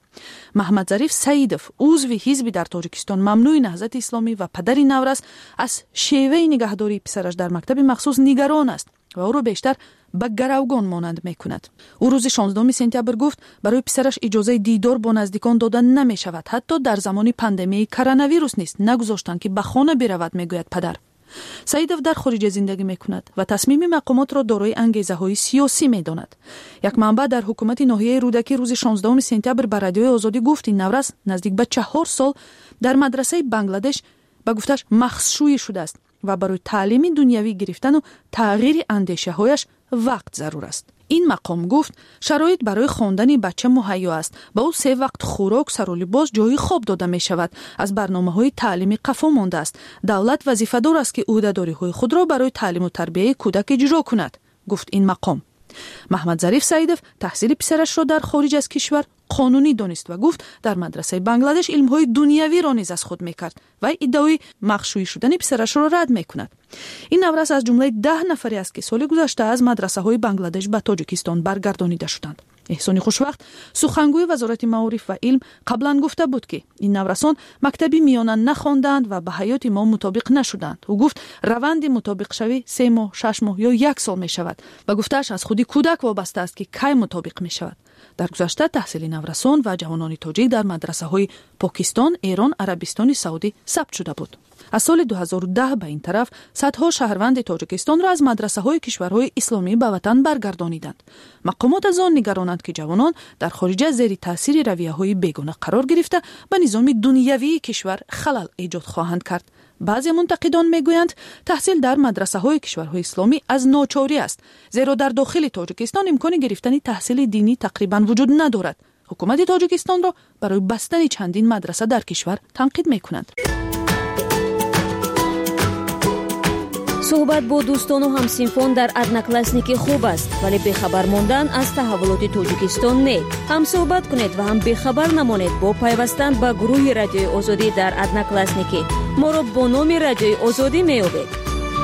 محمد ظریف سعیدов عضو حزب در تاجیکستان ممنوع نهضت اسلامی و پدری نورس از شیوه نگهداری پسرش در مکتب مخصوص نگران است و او را بیشتر به گروگان مانند میکند. او روز 16 سپتامبر گفت برای پسرش اجازه دیدار با نزدیکان داده نمی شود. حتی در زمان پاندمی کرونا ویروس نیست نگذاشتند که به خانه برود، میگوید پدر. سعیدов در خارج زندگی میکند و تصمیم مقامات را دارای انگیزه‌های سیاسی میداند. یک منبع در حکومت ناحیه رودکی روز 16 سپتامبر به رادیوی آزادی گفت این نورس نزدیک به 4 سال در مدرسه بنگلادش به گفتش مخشوی شده است و برای تعلیم دنیوی گرفتن و تغییر اندیشه‌هایش وقت ضرور است. این مقام گفت شرایط برای خواندن بچه مهیا است. با او 3 وقت خوراک، سر و لباس، جای خواب داده می شود. از برنامه‌های تعلیمی قفا مانده است. دولت وظیفه‌دار است که عهده‌داری‌های خود را برای تعلیم و تربیت کودک اجرا کند، گفت این مقام. محمد ظریف سعیدов تحصیل پسرش را در خارج از کشور قانونی دانست و گفت در مدرسه بنگلادش علم‌های دنیوی را نیز از خود می‌کرد و ادعای مخشویی شدن پسرش را رد می‌کند. این نورس از جمله 10 نفری است که سال گذشته از مدرسه‌های بنگلادش به تاجیکستان برگردانیده شدند. احسان خوشوقت سخنگوی وزارت معارف و علم قبلا گفته بود که این نورسان مکتبی میانه نخواندند و به حیات ما مطابق نشدند. او گفت روند مطابق شوی 3 ماه، 6 ماه یا 1 سال می شود و گفتش از خودی کودک وابسته است که کی مطابق می شود. در گذشته تحصیل نورسان و جوانان تاجیک در مدرسه های پاکستان، ایران، عربستان سعودی ثبت شده بود. از سال 2010 به این طرف صدها شهروند تاجیکستان را از مدرسه های کشورهای اسلامی به وطن برگردانیدند. مقامات از آن نگرانند که جوانان در خارج زیر تاثیر رویه های بیگانه قرار گرفته به نظام دنیوی کشور خلل ایجاد خواهند کرد. بعضی منتقدان میگویند تحصیل در مدرسه های کشورهای اسلامی از ناچاری است، زیرا در داخل تاجیکستان امکان گرفتن تحصیل دینی تقریبا وجود ندارد. حکومت تاجیکستان را برای بستن چندین مدرسه در کشور تنقید میکنند. صحبت با دوستان و همسنفان در ادناکلاسنیکی خوب است، ولی بخبر ماندن از تحولات تاجیکستان نه. هم صحبت کنید و هم بخبر نمانید با پیوستن به گروه رادیوی آزادی در ادناکلاسنیکی. ما را با نام رادیوی آزادی می‌یابید.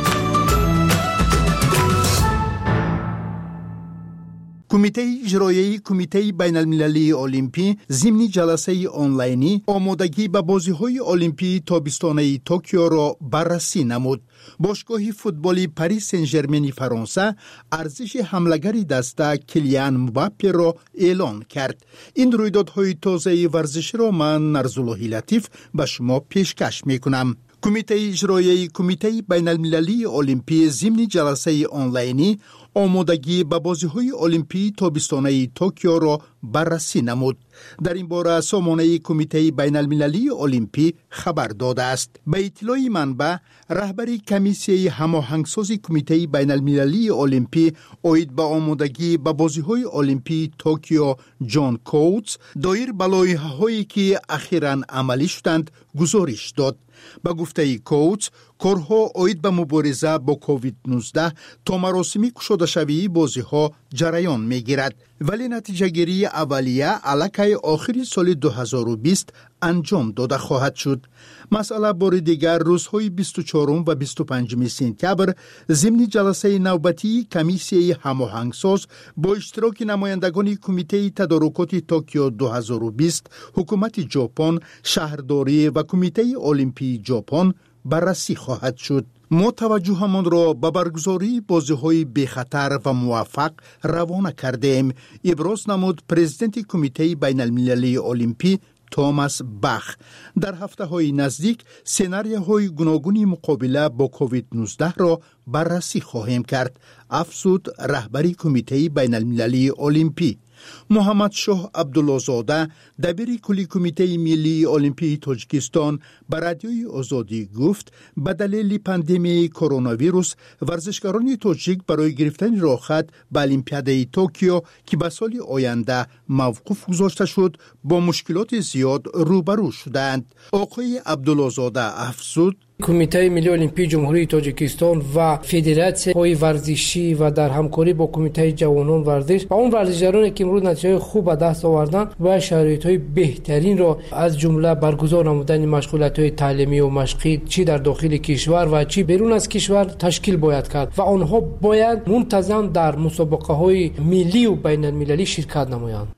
کمیته اجرایی کمیته بین المللی المپی ضمن جلسه آنلاینی آمادگی به بازی‌های المپی تابستانه توکیو را بررسی نمود. باشگاه فوتبالی پاریس سن ژرمن فرانسه ارزش حمله‌گری دسته کلیان مباپه را اعلان کرد. این رویدادهای تازه ورزشی را من نرزالله لطیف به شما پیشکش می‌کنم. کمیته اجرایی کمیته بین المللی المپی ضمن جلسه آنلاینی آمادگی به بازی‌های المپی تابستانه توکیو را بررسی نمود. در این باره سامانه کمیته بین المللی المپی خبر داده است. به اطلاع منبع رهبر کمیسیه هماهنگسازی کمیته بین المللی المپی اوید به آمادگی به بازی‌های المپی توکیو جان کوتس دایر به لایحه‌هایی که اخیراً عملی شدند گزارش داد. با گفته کوتس کارها اوید به مبارزه با کووید 19 تا مراسمی گشوده شوی بازی‌ها جریان می‌گیرد، ولی نتیجه گیری اولیه علاقه آخری سال 2020 انجام داده خواهد شد. مسئله بار دیگر روزهای 24 و 25 سپتامبر ضمن جلسه نوبتی کمیسیه هماهنگساز با اشتراک نمایندگان کمیته تدارکات توکیو 2020، حکومت ژاپن، شهرداری و کمیته المپی ژاپن بررسی خواهد شد. ما توجهمان را به برگزاری بازی‌های بخطر و موفق روانه کردیم، ابراز نمود پرزیدنت کمیته بین المللی المپی توماس باخ. در هفته‌های نزدیک سناریوهای گوناگون مقابله با کووید 19 را بررسی خواهیم کرد، افزود رهبری کمیته بین المللی المپی. محمد شاه عبدالله زاده دبیر کلی کمیته ملی المپی تاجیکستان به رادیوی آزادی گفت به دلیل پاندمی کرونا ویروس ورزشکاران تاجیک برای گرفتن راحت به المپیاد توکیو که به سال آینده موقوف گذاشته شد با مشکلات زیاد روبرو شدند. آقای عبدالله زاده افزود کمیته ملی المپی جمهوری تاجیکستان و فدراسیون ورزشی و در همکاری با کمیته جوانان ورزش و اون ورزشکارانی که امروز نتیجه خوب به دست آوردن و شرایط‌های بهترین را از جمله برگزار نمودن مشغولیت‌های تعلیمی و مشقی چی در داخل کشور و چی بیرون از کشور تشکیل باید کرد و آنها باید منتظم در مسابقه‌های ملی و بین المللی شرکت نمایند.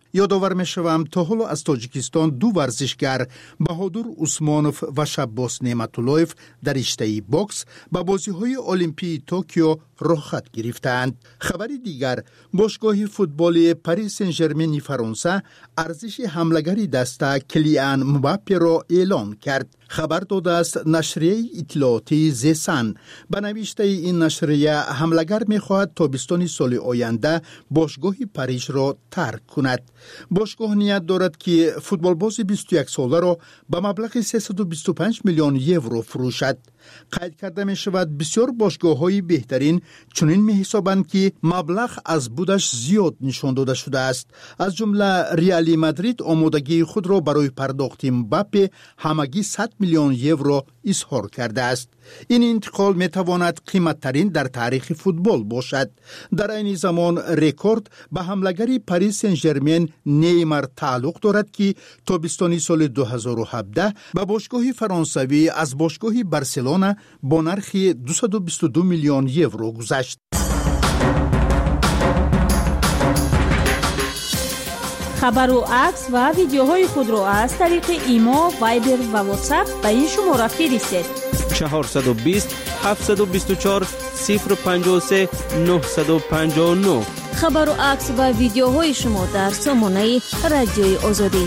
یادآور می‌شوم تا حالا از تاجیکستان دو ورزشگر بهادر عثمانوف و شباس نعمت‌الله‌اف در رشته بوکس به بازی‌های المپی توکیو رخصت گرفتند. خبری دیگر، باشگاه فوتبال پاریس سن ژرمن فرانسه ارزش حمله‌گر دسته کلیان مباپه را اعلان کرد. خبر داده است نشریه اطلاعاتی زسان. به نوشته این نشریه حمله‌گر می‌خواهد تابستان سال آینده باشگاه پاریس را ترک کند. باشگاه نیت دارد که فوتبالباز 21 ساله را به مبلغ 325 میلیون یورو فروشد. قید کرده می شود بسیار باشگاه‌های بهترین چنین می حسابند که مبلغ از بودش زیاد نشان داده شده است. از جمله ریال مادرید آمادگی خود را برای پرداخت مباپه همگی 100 میلیون یورو اظهار کرده است. این انتقال می تواند قیمت ترین در تاریخ فوتبال باشد. در این زمان رکورد به حمله‌گر پاریس سن ژرمن نیمار تعلق دارد که تابستان سال 2017 به باشگاه فرانسوی از باشگاه بارسلونا با نرخ 222 میلیون یورو گذشت. خبر و عکس و ویدیوهای خود را از طریق ایما، وایبر و واتساپ به این شماره فرستید: 420 724 053 959. خبر و عکس و ویدیوهای شما در سامانه رادیوی آزادی.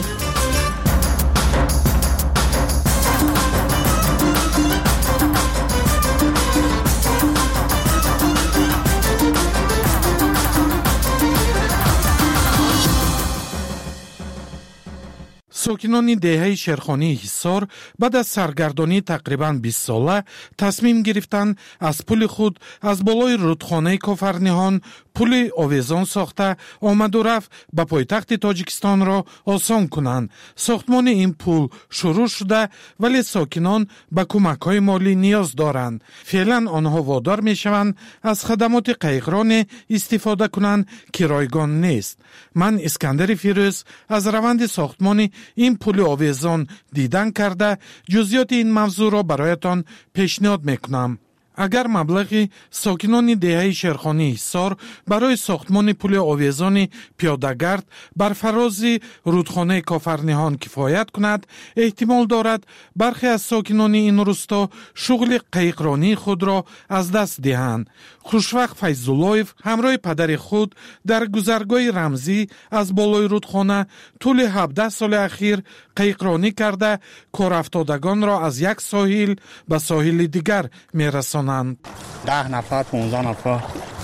ساکنان دهه شیرخانی حصار بعد از سرگردانی تقریباً 20 ساله تصمیم گرفتند از پول خود از بالای رودخانه کافرنیهان پول آویزان ساخته آمد و رفت به پایتخت تاجیکستان را آسان کنند. ساختمان این پول شروع شده ولی ساکنان به کمک‌های مالی نیاز دارند. فعلا آنها وادار می‌شوند از خدمات قایقران استفاده کنند که رایگان نیست. من اسکندر فیروز از روند ساختمان این پول آویزان دیدن کرده جزئیات این موضوع را برایتان پیشنهاد میکنم. اگر مبلغ ساکنان دهه شیرخانی حصار برای ساختمان پل آویزان پیاده‌گرد بر فراز رودخانه کافرنیهان کفایت کند، احتمال دارد برخی از ساکنان این روستا شغل قایقرانی خود را از دست دهند. خوشوقت فیض‌الله‌اف همراه پدر خود در گذرگاه رمزی از بالای رودخانه طول 17 سال اخیر قایقرانی کرده کارافتادگان را از یک ساحل به ساحل دیگر می‌رسانند. 10 نفر 15 نفر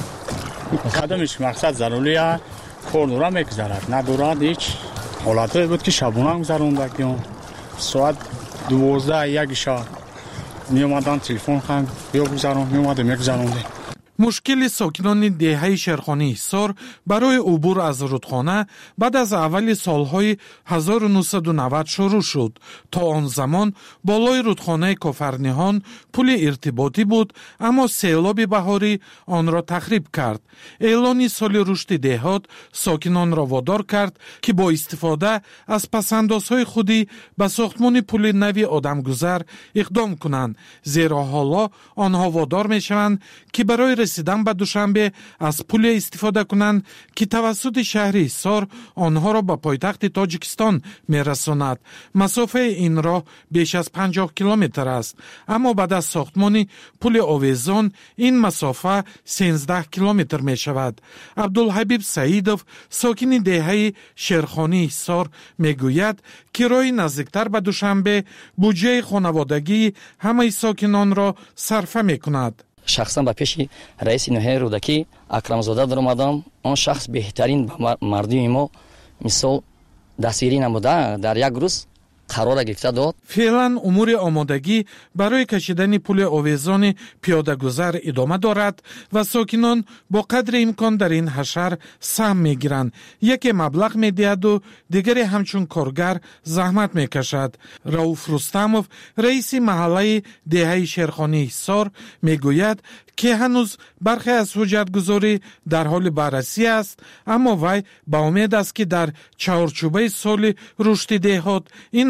قدمش مقصد ضروریه کار دورا میگذرد ندارد هیچ حالتایی بود که شبونه هم گذروندگیم ساعت 12 یک شب میومدن تلفن خواهیم بیا بگذرون میومده میگذرونده. مشکل ساکنان دهه شیرخانی حصار برای عبور از رودخانه بعد از اول سالهای 1990 شروع شد. تا آن زمان بالای رودخانه کافرنیهان پل ارتباطی بود اما سیلاب بهاری آن را تخریب کرد. اعلان سال رشد دهات ساکنان را وادار کرد که با استفاده از پسندازهای خودی به ساختمان پل نوی آدمگذر اقدام کنند، زیرا حالا آنها وادار می شوند که برای رسیدن به دوشنبه از پل استفاده کنند که توسط شهر حصار آنها را به پایتخت تاجیکستان میرساند. مسافه این راه بیش از 50 کیلومتر است، اما بعد از ساختمان پل آویزان این مسافه 13 کیلومتر می شود. عبدالحبیب سعیدوف ساکن دهه شیرخانی حصار می گوید که راه نزدیکتر به دوشنبه بودجه خانوادگی همه ساکنان را صرفه می کند. شخصا به پیش رئیس نهه رودکی اکرمزاده در آمدم. آن شخص بهترین مردم ما مثال دستگیری نموده در یک روز قرار گرفته داد. فعلا امور آمادگی برای کشیدن پل آویزان پیاده گذر ادامه دارد و ساکنان با قدر امکان در این حشر سهم می گیرند. یکی مبلغ می دهد و دیگری همچون کارگر زحمت می کشد. رؤوف رستموف رئیس محله دهه شیرخانی حصار می گوید که هنوز برخی از حجتگذاری در حال بررسی است، اما وی با امید است که در چهارچوبه سال رشد دهات این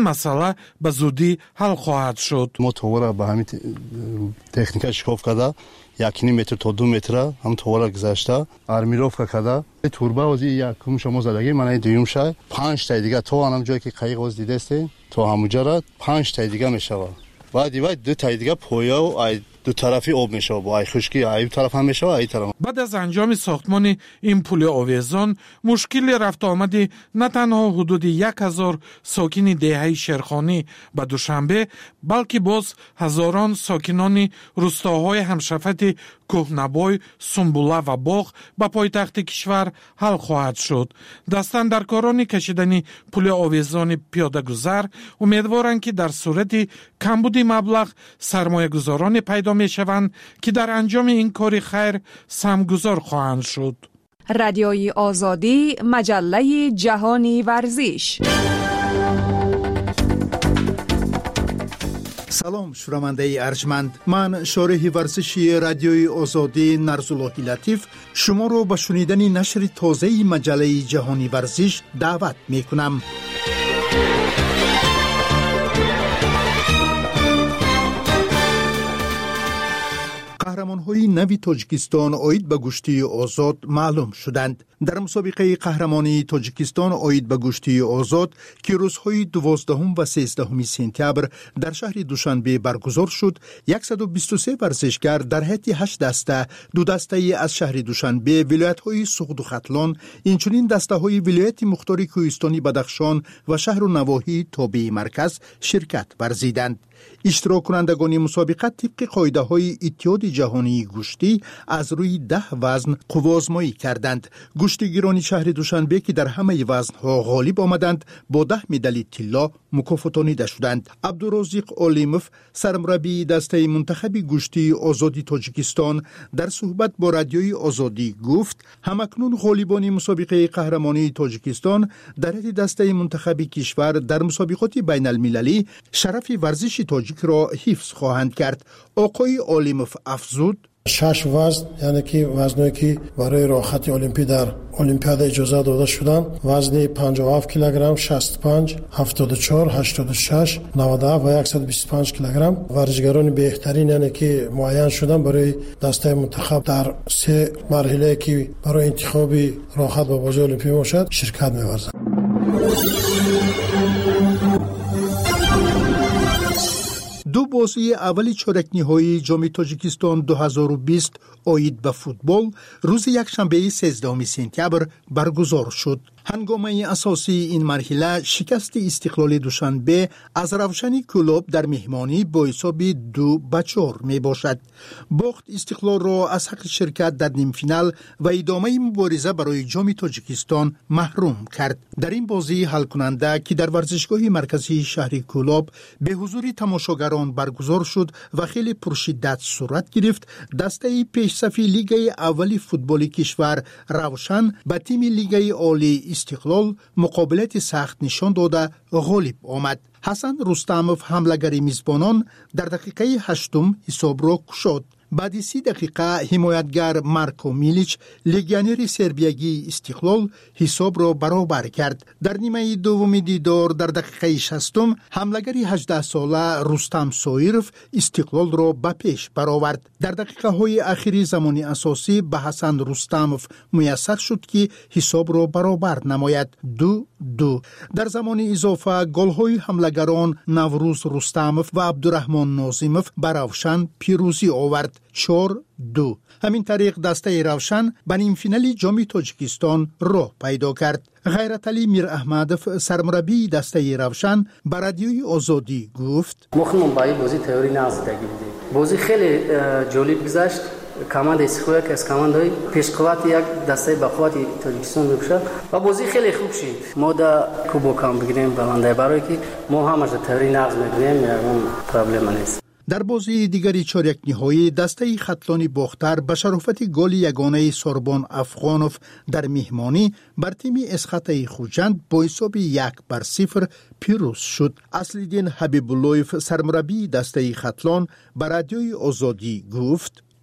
масъала ба зудӣ ҳал хоҳад шуд. мо товора ба ҳамин техника шикоф карда 1 метр то 2 метра ҳам товора гузашта армировка карда турба ози якум шумо задаги мана дуюм шай 5 тай дига то анам ҷое ки қайиқ оз дидесте то ҳамуҷара 5 тай дига мешава баъди вай 2 тай дига пояу ай ду тарафи об мешава бо ай хушки ай тараф ҳам мешава ай тараф. баъд аз анҷоми сохтмони ин пули овезон мушкили рафтуомади на танҳо ҳудуди 1000 сокини деҳаи Шерхонӣ ба Душанбе балки боз ҳазорон сокинони рӯстоҳои ҳамшафати Кӯҳнабой, Сумбула ва Боғ ба пойтахти кишвар ҳал хоҳад шуд. Дастандаркорони кашидани пули овезони пиёдагузар умедворанд ки дар сурати камбуди маблағ сармоягузороне пайдо мешаванд ки дар анҷоми ин кори хайр самгузор хоҳанд шуд. радиои озодӣ, маҷаллаи ҷаҳони варзиш. салом шунавандаи арҷманд, ман шориҳи варзиши радиои озодӣ Нарзуллоҳи Латиф шуморо ба шунидани нашри тозаи маҷаллаи ҷаҳони варзиш даъват мекунам. қаҳрамонҳои нави Тоҷикистон оид ба гӯштии озод маълум шуданд. дар мусобиқаи қаҳрамонии Тоҷикистон оид ба гӯштии озод ки рӯзҳои 12 ва 13 сентябр дар шаҳри Душанбе баргузор шуд, 123 варзишгар дар ҳайати 8 даста, 2 дастаи аз шаҳри Душанбе, вилоятҳои Суғду Хатлон, инчунин дастаҳои вилояти Мухтори Кӯҳистони Бадахшон ва шаҳру навоҳии Тобии Марказ ширкат варзиданд. иштироккунандагони мусобиқа тибқи қоидаҳои Иттиҳоди ҷаҳонии гӯштӣ аз рӯи 10 вазн қуввозмоӣ карданд. гӯштигирони шаҳри Душанбе ки дар ҳамаи вазнҳо ғолиб омаданд, бо 10 медали тилло мукофотонида шуданд. Абдурозиқ Олимов, сармураббии дастаи мунтахаби гӯштии озоди Тоҷикистон, дар суҳбат бо радиои Озодӣ гуфт, ҳамакнун ғолибони мусобиқаи қаҳрамонии Тоҷикистон дар ҳайати дастаи мунтахаби кишвар дар мусобиқоти байналмилалӣ шарафи варзиши тоҷикро ҳифз хоҳанд кард. оқои Олимов афзуд: 6 вазн, яъне ки вазное ки барои роҳхати олимпӣ дар олимпиада иҷоза дода шуданд, вазни 57 килограмм, 65, 74, 86, 97 ва 125 килограмм варзишгарони беҳтарин, яъне ки муайян шуданд барои дастаи мунтахаб дар се марҳилае ки барои интихоби роҳхат ба бозии олимпӣ бошад ширкат меварзанд. ду бозии аввали чоракниҳоии ҷоми Тоҷикистон 2020 оид ба футбол рӯзи якшанбеи 13 сентябр баргузор шуд. ҳангомаи асосии ин марҳила шикасти Истиқлоли Душанбе аз Равшани Кӯлоб дар меҳмонӣ бо ҳисоби 2-4 мебошад. бохт Истиқлолро аз ҳаққи ширкат дар нимфинал ва идомаи мубориза барои ҷоми Тоҷикистон маҳрум кард. дар ин бозии ҳалкунанда ки дар варзишгоҳи марказии шаҳри Кӯлоб бе ҳузури тамошогарон баргузор шуд ва хеле пуршиддат сурат гирифт, дастаи пешсафи лигаи аввали футболи кишвар Равшан ба тими лигаи олии Истиқлол муқобилати сахт нишон дода ғолиб омад. Ҳасан Рустамов, ҳамлагари мизбонон, дар дақиқаи 8 ҳисобро кушод. баъди 30 дақиқа ҳимоятгар Марко Милич, легионери сербиягии Истиқлол, ҳисобро баробар кард. дар нимаи дуввуми дидор дар дақиқаи 60 ҳамлагари 18-сола Рустам Соиров Истиқлолро ба пеш баровард. дар дақиқаҳои ахири замони асосӣ ба Ҳасан Рустамов муяссар шуд ки ҳисобро баробар намояд 2-2. дар замони изофа голҳои ҳамлагарон Наврӯз Рустамов ва Абдураҳмон Нозимов ба Равшан пирӯзӣ овард 4-2. ҳамин тариқ дастаи Равшан ба нимфинали ҷоми Тоҷикистон роҳ пайдо кард. ғайраталӣ Мираҳмадов, сармураббии дастаи Равшан, ба радиои Озодӣ гуфт: мо худмон ба ин бозӣ тайёрӣ назидагӣ будем. бозӣ хеле ҷолиб гузашт. команда Истиқлол яке аз командаҳои пешқуввати як дастаи бақуввати Тоҷикистон мебошад ва бозӣ хеле хуб шид. мо да кубокам бигирем баландаи, барое ки мо ҳамаша тайёрӣ нағз мекунем, ягон проблема нест. дар бозии дигари чорякниҳоӣ дастаи Хатлони Бохтар ба шарофати голи ягонаи Сорбон Афғонов дар меҳмонӣ бар тими Эсхатаи Хуҷанд бо ҳисоби 1-0 пирӯз шуд. Аслиддин Ҳабибуллоев, сармураббии дастаи Хатлон, ба радиои Озодӣ гуфт: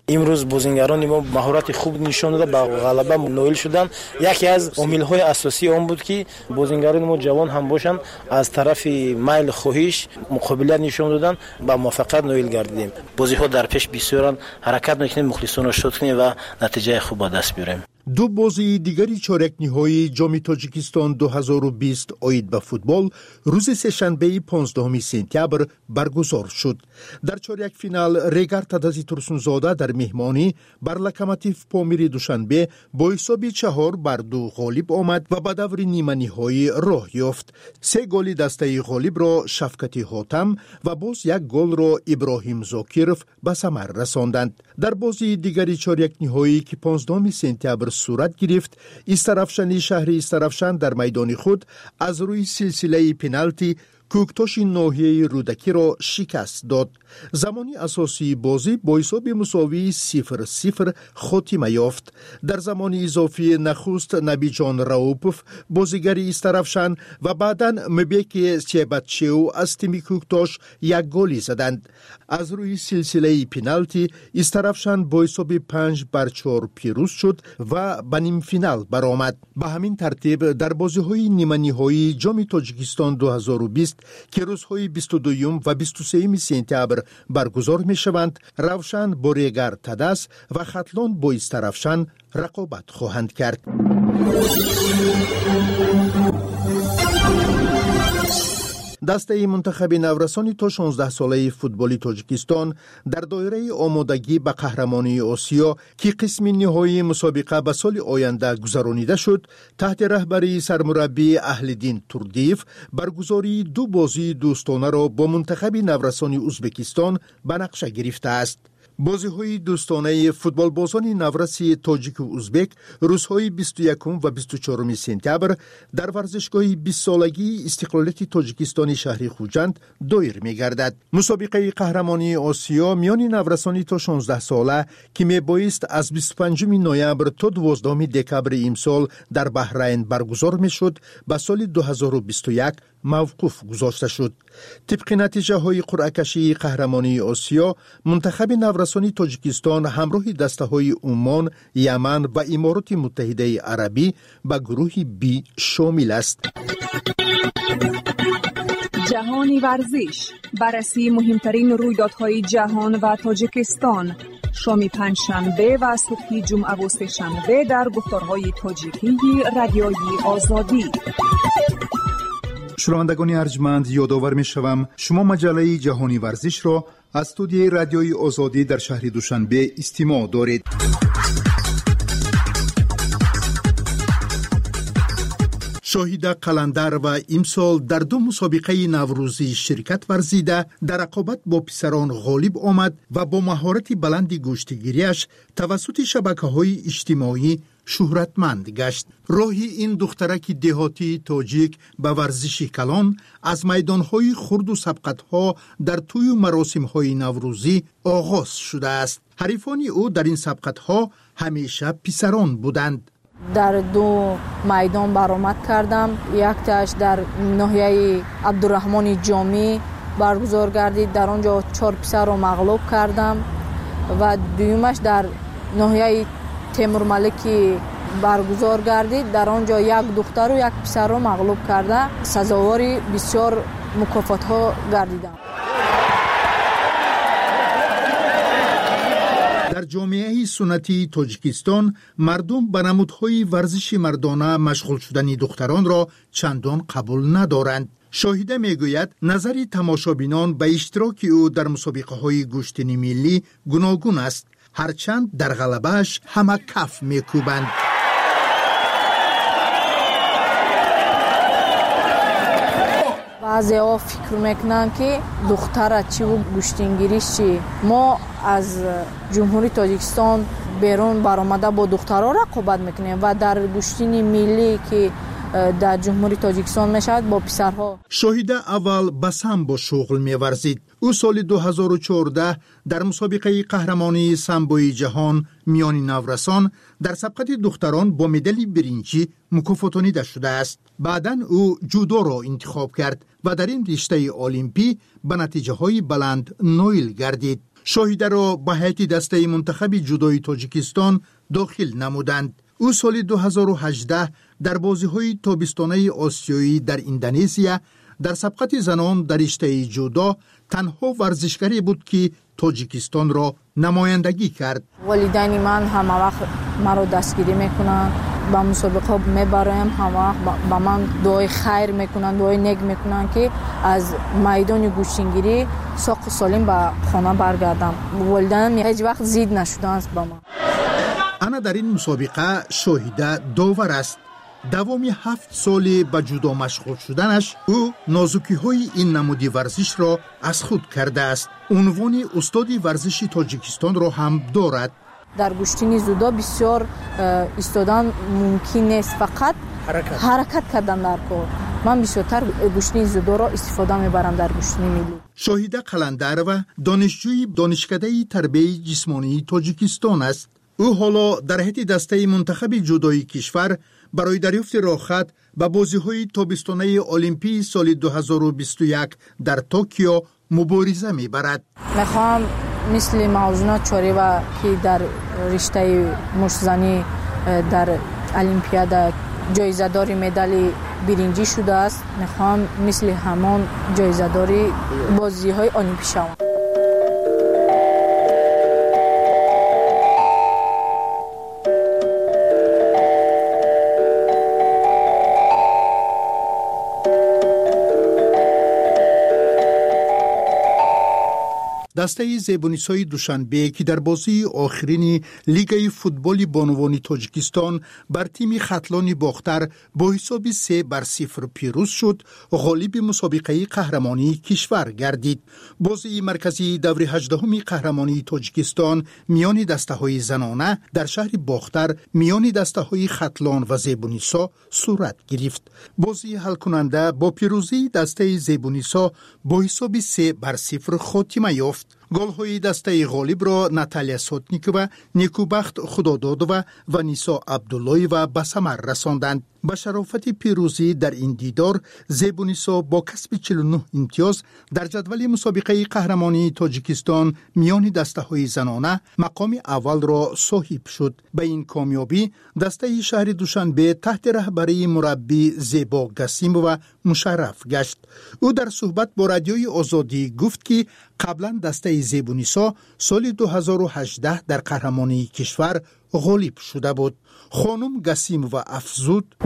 امروز بازیگران ما مهارت خوب نشون دادن، به غلبه نائل شدن. یکی از عامل‌های اساسی اون بود که بازیگران ما جوان هم باشن، از طرف میل خواهش مقابله نشون دادن، با موفقیت نائل گردیدیم. بازی‌ها در پیش بسیارن، حرکت میکنیم، مخلصانه شوت کنیم و نتیجه خوب به دست بیاریم. دو بازی دیگری چارک نهایی جام تاجیکستان 2020 عاید به فوتبال روز سه‌شنبه 15 سپتامبر برگزار شد. در چارک فینال ریگر تدازی ترسونزاده در مهمانی بر لوکوموتیو پامیر دوشنبه با حساب 4-2 غالب آمد و به دور نیمه نهایی راه یافت. 3 گل دسته غالب را شفقتی حاتم و باز 1 گل را ابراهیم زاکیروف به ثمر رساندند. در بازی دیگری چارک نهایی که 15 سپتامبر صورت گرفت، استرافشانی شهر استرافشان در میدان خود از روی سلسله پنالتی کوکتاش ناحیه رودکی را شکست داد. زمانی اساسی بازی با حساب مساوی 0-0 خاتمه یافت. در زمان اضافی نخست نبیجان راوپوف بازیگر استرافشان و بعداً مبیک سیباتچیو از تیم کوکتاش 1 گل زدند. از روی سلسله پنالتی استرافشان با حساب 5-4 پیروز شد و به نیم فینال برآمد. به همین ترتیب در بازی‌های نیمه نهایی جام تاجیکستان 2020 که روزهای 22 و 23 سپتامبر برگزار می شوند، روشن با ریگر تداس و خطلان با استرافشان رقابت خواهند کرد. دسته منتخب نورسانی تا 16 ساله فوتبالی تاجیکستان در دایره آمادگی به قهرمانی آسیا که قسم نهایی مسابقه به سال آینده گذرانیده شد، تحت رهبری سرمربی اهلدین توردیف برگزاری 2 بازی دوستانه را با منتخب نورسانی ازبکستان به نقشه گرفته است. بازی‌های دوستانه فوتبال بازان نورسی تاجیک و ازبک روزهای 21 و 24 سپتامبر در ورزشگاه 20 سالگی استقلالیت تاجیکستان شهر خوجند دایر می‌گردد. مسابقه قهرمانی آسیا میان نورسانی تا 16 ساله که میبایست از 25 نوامبر تا 12 دکمبر امسال در بحرین برگزار میشد، به سال 2021 موقوف گذاشته شد. طبق نتیجه های قرعه کشی قهرمانی آسیا، منتخب نورسانی تاجیکستان همراه دسته های عمان، یمن و امارات متحده عربی به گروه بی شامل است. جهانی ورزش، بررسی مهمترین رویدادهای جهان و تاجیکستان، شام پنجشنبه و صبح جمعه و سه‌شنبه در گفتارهای تاجیکی رادیوی آزادی. شنوندگان ارجمند، یادآور می‌شوم شما مجله جهانی ورزش را از استودیوی رادیوی آزادی در شهر دوشنبه استماع دارید. شاهد قلندر و امسال در 2 مسابقه نوروزی شرکت ورزیده در رقابت با پسران غالب آمد و با مهارت بلند گوشتگیریش توسط شبکه‌های اجتماعی شهرتمند گشت. راهی این دخترک دهاتی تاجیک به ورزش کلان از میدانهای خرد و سبقتها در طی مراسمهای نوروزی آغاز شده است. حریفان او در این سبقتها همیشه پسران بودند. در 2 میدان برآمد کردم. یک تاش در ناحیه عبدالرحمن جامی برگزار گردید، در آنجا 4 پسر را مغلوب کردم و دویمش در ناحیه تیمور ملکی برگزار گردید، در آنجا 1 دختر و 1 پسر را مغلوب کرده سزاوار بسیار مکافات ها گردیدم. در جامعه سنتی تاجیکستان مردم به نمودهای ورزش مردانه مشغول شدن دختران را چندان قبول ندارند. شاهده میگوید نظر تماشابینان به اشتراک او در مسابقه های گشتنی ملی گوناگون است، هرچند در غلبهش همه کف میکوبند. بعضی ها فکر میکنن که دختر چی و گشتنگیریش چی. ما از جمهوری تاجیکستان بیرون برآمده با دخترها رقابت میکنیم و در گشتنی ملی که در جمهوری تاجیکستان میشود با پسرها. شاهده اول بسم با شغل میورزید. او سال 2014 در مسابقه قهرمانی سامبوی جهان میان نورسان در سبقت دختران با مدال برنجی مکافاتانیده شده است. بعداً او جودو را انتخاب کرد و در این رشته المپی به نتیجه های بلند نائل گردید. شاهیده را به هیئت دسته منتخب جودوی تاجیکستان داخل نمودند. او سال 2018 در بازی‌های تابستانه آسیایی در اندونزیا در سبقت زنان در رشته جودو تنها ورزشکاری بود که تاجیکستان را نمایندگی کرد. والدین من همه وقت مرا دستگیری میکنند، با مسابقه میبرم، همه وقت با من دعای خیر میکنند، دعای نیک میکنند که از میدان گوشتنگیری ساق سالم به خانه برگردم. والدینم هیچ وقت زید نشدند با من. انا در این مسابقه شاهیده داور است. دوامی 7 سال به جودو مشغول شدنش او نازکی های این نمودی ورزش را از خود کرده است. عنوان استادی ورزش تاجیکستان را هم دارد. در گوشتنی جودو بسیار ایستادن ممکن نیست، فقط حرکت کردن در کار. من بسیارتر گوشتنی جودو را استفاده میبرم در گوشتنی ملی. شاهیده قلندر و دانشجوی دانشکده تربیت جسمانی تاجیکستان است. او حالا در هیئت دسته منتخب جودوی کشور برای دریافت راهخط به بازی‌های تابستانه المپی سال 2021 در توکیو مبارزه می‌برد. می‌خوام مثل موضوع چوریوا که در رشته مشت‌زنی در المپیاد جایزه‌دار مدال برنجی شده است، می‌خوام مثل همان جایزه‌دار بازی‌های المپی شوم. دسته زیبونیسای دوشنبه که در بازی آخرین لیگ فوتبال بانوان تاجیکستان بر تیم خطلان باختر با حساب 3-0 پیروز شد، غالب مسابقه قهرمانی کشور گردید. بازی مرکزی دور 18 قهرمانی تاجیکستان میان دسته های زنانه در شهر باختر میان دسته های خطلان و زیبونیسا صورت گرفت. بازی حل کننده با پیروزی دسته زیبونیسا با حساب 3-0 خاتمه یافت. گل‌های دسته غالب را ناتالیا سوتنیکووا، نیکوبخت خدادادووا و نیسا عبداللهی و به ثمر رساندند. با شرافت پیروزی در این دیدار، زیبونیسا با کسب 49 امتیاز در جدول مسابقه قهرمانی تاجیکستان میان دسته‌های زنانه مقام اول را صاحب شد. به این کامیابی دسته شهر دوشنبه تحت رهبری مربی زیبا گسیمووا مشرف گشت. او در صحبت با رادیوی آزادی گفت که قبلا دسته زیبونیسا سال 2018 در قهرمانی کشور غالب شده بود. خانم گسیمووا افزود: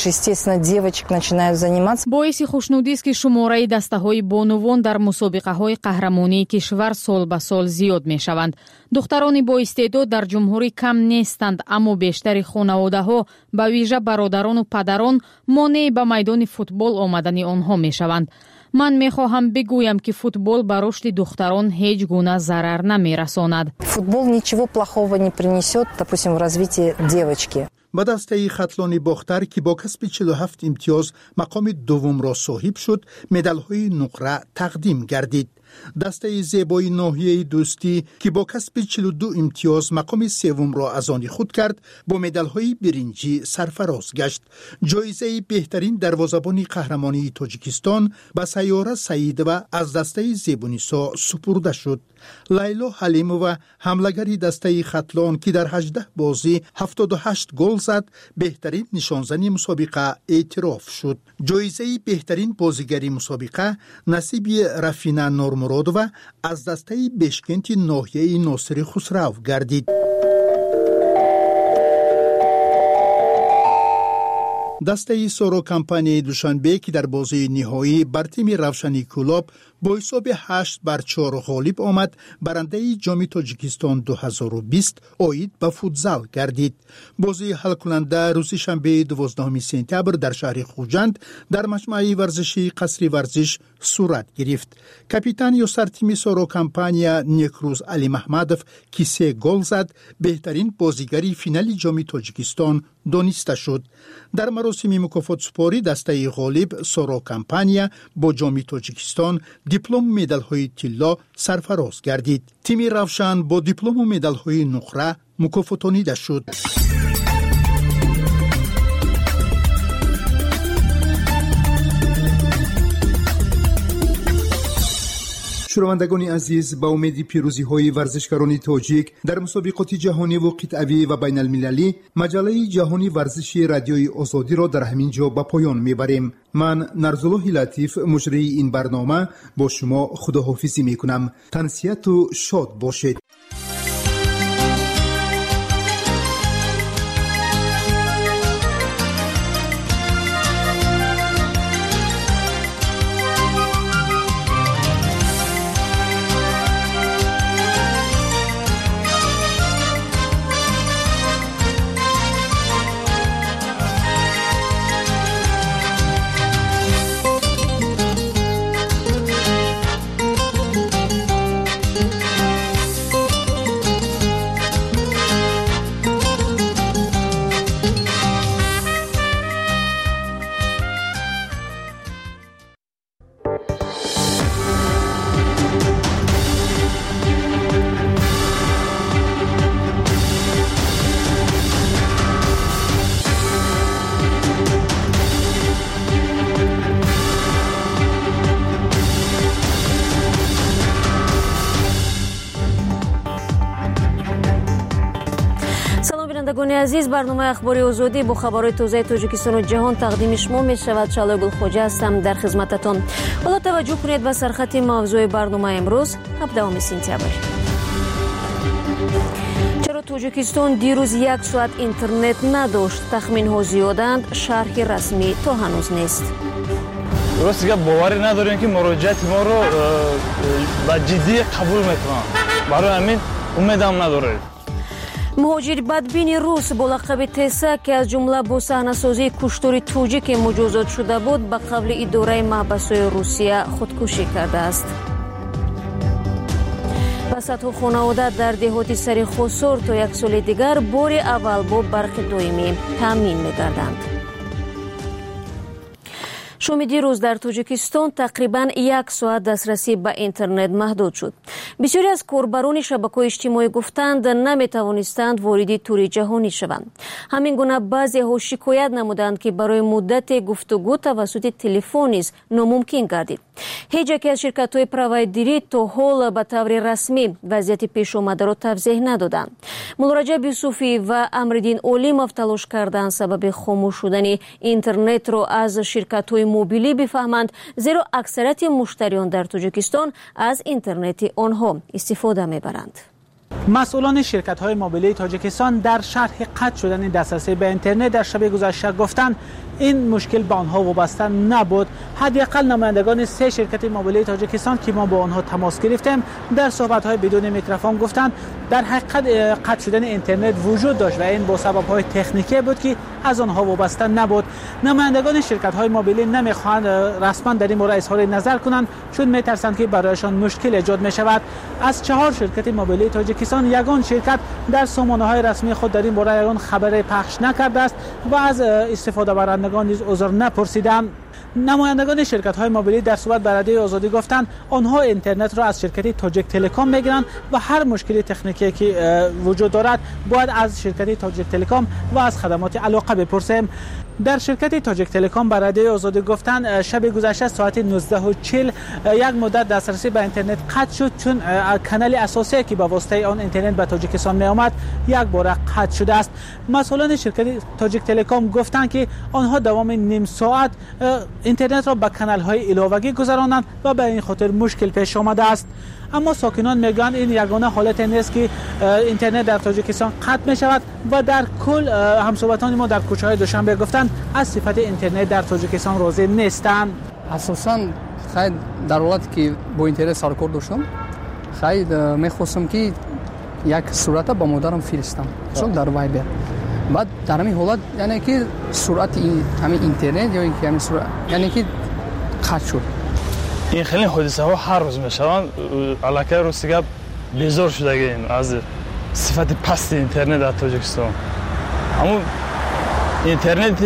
باعث خوشنودی است که شماره دسته‌های بانوان در مسابقه‌های قهرمانی کشور سال به سال زیاد می‌شوند. دختران با استعداد در جمهوری کم نیستند، اما بیشتر خانواده‌ها به ویژه برادران و پدران مانع به میدان فوتبال آمدن آنها می‌شوند. من می‌خواهم بگویم که فوتبال به رشد دختران هیچ گونه ضرر نمی‌رساند. فوتبال ничего плохого не принесет, допустим, в развитии девочки. با دسته خطلان باختر که با کسب 47 امتیاز مقام دوم را صاحب شد، مدال‌های نقره تقدیم گردید. دسته زیبای ناحیه دوستی که با کسب 42 امتیاز مقام سوم را از آن خود کرد، با مدال‌های برنجی سرفراز گشت. جایزه بهترین دروازه‌بان قهرمانی تاجیکستان به سیاره سعید و از دسته زیبونیسا سپرده شد. لیلا حلیمووا حمله‌گر دسته خطلان که در 18 بازی 78 گل زد، بهترین نشانزنی مسابقه اعتراف شد. جایزه بهترین بازیگری مسابقه نصیب رفینا نورمرادووا از دسته بشکنت ناحیه ناصر خسرو گردید. دسته سورو کمپانی دوشنبه که در بازی نهایی بر تیم روشنی کلاب با حساب 8-4 غالب آمد، برنده جام تاجیکستان 2020 عاید به فوتزال گردید. بازی حل کننده روز شنبه 12 سپتامبر در شهر خوجند در مجمع ورزشی قصر ورزش صورت گرفت. کاپیتان یوسر تیم سورو کمپانی نیکروز علی محمدوف که 3 گل زد، بهترین بازیگری فینال جام تاجیکستان دانسته شد. در مراسم مکافات سپاری دسته غالب سورو کمپانی با جام تاجیکستان دیپلم مدال‌های طلا سرفراز گردید. تیم روشن با دیپلم و مدال‌های نقره مکافاتانیده شد. شنوندگان عزیز، با امید پیروزی‌های ورزشکاران تاجیک در مسابقات جهانی و قطعی و بین المللی، مجله جهانی ورزشی رادیوی آزادی را در همین جا به پایان میبریم. من نرزالله لطیف مجری این برنامه با شما خداحافظی میکنم. تنسیت و شاد باشید. عزیز، برنامه اخباری آزادی با خبرهای تازه تاجیکستان و جهان تقدیم شما می شود. شعله گلخوجه هستم در خدمتتان. حالا توجه کنید به سرخط موضوع برنامه امروز 17 سپتامبر. چرا تاجیکستان دیروز 1 ساعت اینترنت نداشت؟ تخمین ها زیادند، شرح رسمی تا هنوز نیست. درست دیگه باوری نداریم که مراجعت ما رو با جدی قبول میکنن. برای همین امیدم نداره. مهاجر بدبین روس با لقب تسا که از جمله با صحنه‌سازی کشتار توجیک مجازات شده بود به قبل اداره محبس‌های روسیه خودکشی کرده است. صدها خانواده در دهات سری خسور تا 1 سال دیگر بار اول با برق دائمی تامین می‌گردند. شام دیروز در تاجیکستان تقریباً 1 ساعت دسترسی به اینترنت محدود شد. بسیاری از کاربران شبکه‌های اجتماعی گفتند نمی‌توانستند وارد تور جهانی شوند. همین گونه بعضی‌ها شکایت نمودند که برای مدت گفتگو توسط تلفن نیز ناممکن گردید. هیچ یک از شرکت‌های پروایدری تا حال به طور رسمی وضعیت پیش آمده را توضیح ندادند. مولارجب یوسفی و امردین اولیموف تلاش کردند سبب خاموش شدن اینترنت را از شرکت‌های موبیلی بفهمند، زیرا اکثریت مشتریان در تاجیکستان از اینترنت آنها استفاده می‌برند. مسئولان شرکت‌های موبیلی تاجیکستان در شرح قطع شدن دسترسی به اینترنت در شب گذشته گفتند این مشکل به آنها وابسته نبود. حداقل نمایندگان 3 شرکت موبیلی تاجیکستان که ما با آنها تماس گرفتیم در صحبت‌های بدون میکروفون گفتند در حقیقت قطع شدن اینترنت وجود داشت و این با سبب‌های تکنیکی بود که از آنها وابسته نبود. نمایندگان شرکت‌های موبیلی نمی‌خواهند رسما در این مورد اظهار نظر کنند چون می‌ترسند که برایشان مشکل ایجاد می‌شود. از 4 شرکت موبیلی تاجیکستان یگان شرکت در سامانه‌های رسمی خود در این مورد یگان خبری پخش نکرده است و از استفاده برندگان نیز عذر نپرسیدند. نمایندگان شرکت‌های موبیلی در صحبت با رادیوی آزادی گفتند آنها اینترنت را از شرکت تاجیک تلکام می‌گیرند و هر مشکلی تکنیکی که وجود دارد باید از شرکت تاجیک تلکام و از خدمات علاقه بپرسیم. در شرکت تاجیک تلکام با رادیوی آزادی گفتند شب گذشته ساعت 19:40 یک مدت دسترسی به اینترنت قطع شد چون کانال اساسی که با واسطه آن اینترنت به تاجیکستان می آمد یک بار قطع شده است. مسئولان شرکت تاجیک تلکام گفتند که آنها دوام نیم ساعت اینترنت را به کانال‌های علاوه‌ای گذراندند و به این خاطر مشکل پیش آمده است. اما ساکنان میگن این یگانه حالت نیست که اینترنت در تاجیکستان قطع می شود و در کل همصحبتان ما در کوچه‌های دوشنبه گفتند از صفت اینترنت در تاجیکستان راضی نیستند. اساساً خیلی در حالتی که با اینترنت سرکار داشتم خیلی میخواستم که یک صورت با مادرم فرستم چون در وایبر بعد در همین حالت یعنی که سرعت همین اینترنت یا اینکه همین سرعت یعنی که قطع شد. این خیلی حادثه ها هر روز میشوند. علاقه روسیه بیزار شدگیم از صفت پست اینترنت در تاجیکستان. اما اینترنت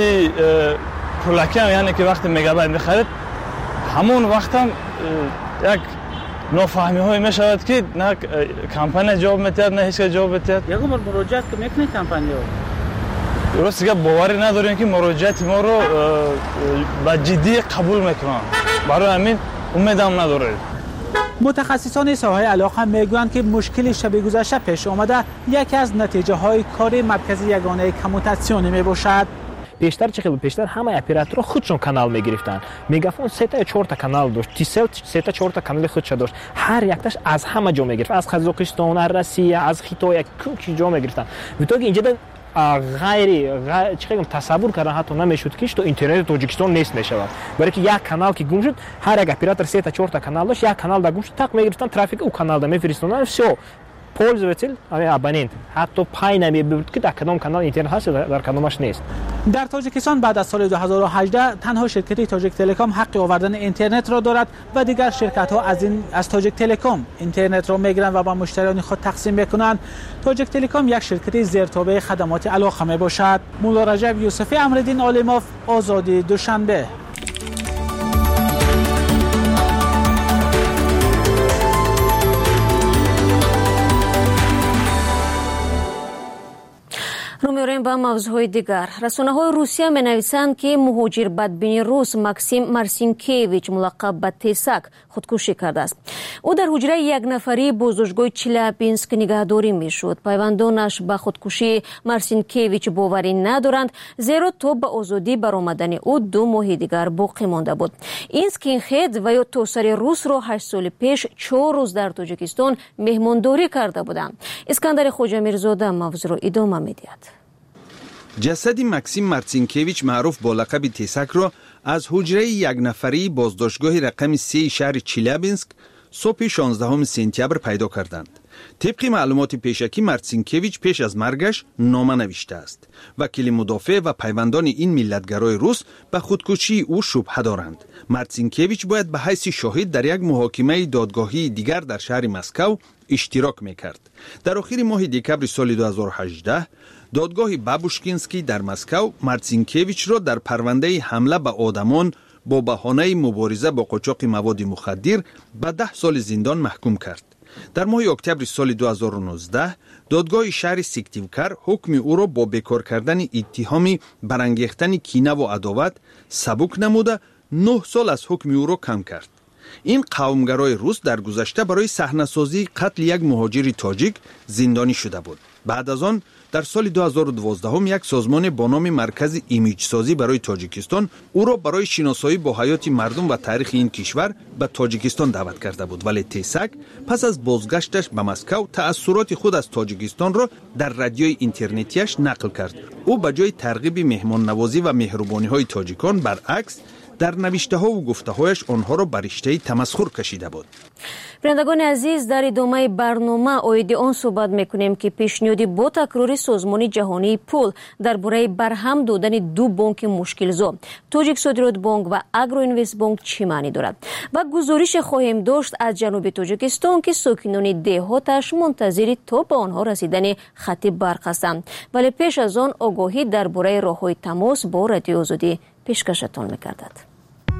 پولکی هم یعنی که وقتی میگابایت میخرید همون وقت هم یک نافهمی های میشود که نه کمپانی جواب میتید نه هیچ جواب میتید. یک بار مراجعت که میکنید کمپانی ها درست دیگه باوری نداریم که مراجعت ما رو با جدی قبول میکنن. برای همین امیدم نداره. متخصصان ساحه علاقه میگویند که مشکل شب گذشته پیش آمده یکی از نتیجه های کار مرکز یگانه کموتاسیون می باشد. پیشتر چه خیلی پیشتر همه اپراتورها خودشون کانال میگرفتن. میگافون 3 تا 4 تا کانال داشت. تیسل 3 تا 4 تا کانال خودش داشت. هر یکتاش از همه جا میگرفت. از قزاقستان، از روسیه، از خیتای کوکی جا میگرفتن. میتونی اینجا غیر چه تصور کردن حتی نمیشد که تو اینترنت تاجیکستان نیست میشود. برای که یک کانال که گم شد هر یک اپراتور 3 تا 4 تا کانال داشت. یک کانال دا گم شد تق میگرفتن ترافیک او کانال دا میفرستادن. все пользователь абонент حتی پای نمیبرد که در کدام کانال اینترنت هست در کدامش نیست. در تاجیکستان بعد از سال 2018 تنها شرکت تاجیک تلکام حق آوردن اینترنت را دارد و دیگر شرکت ها از تاجیک تلکام اینترنت را میگیرند و با مشتریان خود تقسیم میکنند. تاجیک تلکام یک شرکت زیرتابع خدمات علاقه می باشد. مولا رجب یوسفی، امرالدین عالموف، آزادی دوشنبه. رو می‌رویم با موضوعهای دیگر. رسانه‌های روسیه می‌نویسند که مهاجر بدبین روس ماکسیم مارسینکیویچ ملقب به تیساک خودکشی کرده است. او در حجره یک نفری بازداشتگاه چلاپینسک نگهداری می‌شد. پیوندانش به خودکشی مارسینکیویچ باوری ندارند، زیرا تا به آزادی برآمدن او 2 ماه دیگر باقی مانده بود. این اسکینهد و یا توسر روس را 8 سال پیش 4 روز در تاجیکستان مهمانداری کرده بودند. اسکندر خوجامیرزاده موضوع را ادامه می‌دهد. جسد ماکسیم مارسینکیویچ معروف با لقب تیساک را از حجره یک نفری بازداشتگاه رقم 3 شهر چیلابینسک صبح 16 سپتامبر پیدا کردند. طبق معلومات پیشکی مارسینکیویچ پیش از مرگش نامه نوشته است. وکیل مدافع و پیوندان این ملتگرای روس به خودکشی او شبهه دارند. مارسینکیویچ باید به حیث شاهد در یک محاکمه دادگاهی دیگر در شهر مسکو اشتراک میکرد. در آخر ماه دکبر سال 2018 دادگاه بابوشکینسکی در مسکو مارسینکیویچ را در پرونده حمله به آدمان با بهانه مبارزه با قاچاق مواد مخدر به 10 سال زندان محکوم کرد. در ماه اکتبر سال 2019 دادگاه شهر سیکتیوکر حکم او را با بیکار کردن اتهام برانگیختن کینه و عداوت سبک نموده 9 سال از حکم او را کم کرد. این قومگرای روس در گذشته برای صحنه‌سازی قتل یک مهاجر تاجیک زندانی شده بود. بعد از آن در سال 2012 یک سازمان با نام مرکز ایمیج سازی برای تاجیکستان او را برای شناسایی با حیات مردم و تاریخ این کشور به تاجیکستان دعوت کرده بود، ولی تیساک پس از بازگشتش به مسکو تأثیرات خود از تاجیکستان را در رادیوی اینترنتیش نقل کرد. او به جای ترغیب مهمان نوازی و مهربانی های تاجیکان برعکس در نوشته ها و گفته هایش آنها را بر رشته تمسخر کشیده بود. بینندگان عزیز، در ادامه برنامه اوید آن صحبت میکنیم که پیشنهادی با تکرار سازمان جهانی پول درباره برهم دادن 2 بانک مشکل‌زا تاجیک صادرات بانک و اگرو اینوست بانک چه معنی دارد و گزارش خواهیم داشت از جنوب تاجیکستان که ساکنان دهاتش منتظر تا به آنها رسیدن خط برق هستند، ولی پیش از آن آگاهی درباره راه‌های تماس با رادیو آزادی پیشکشتان می‌گردد.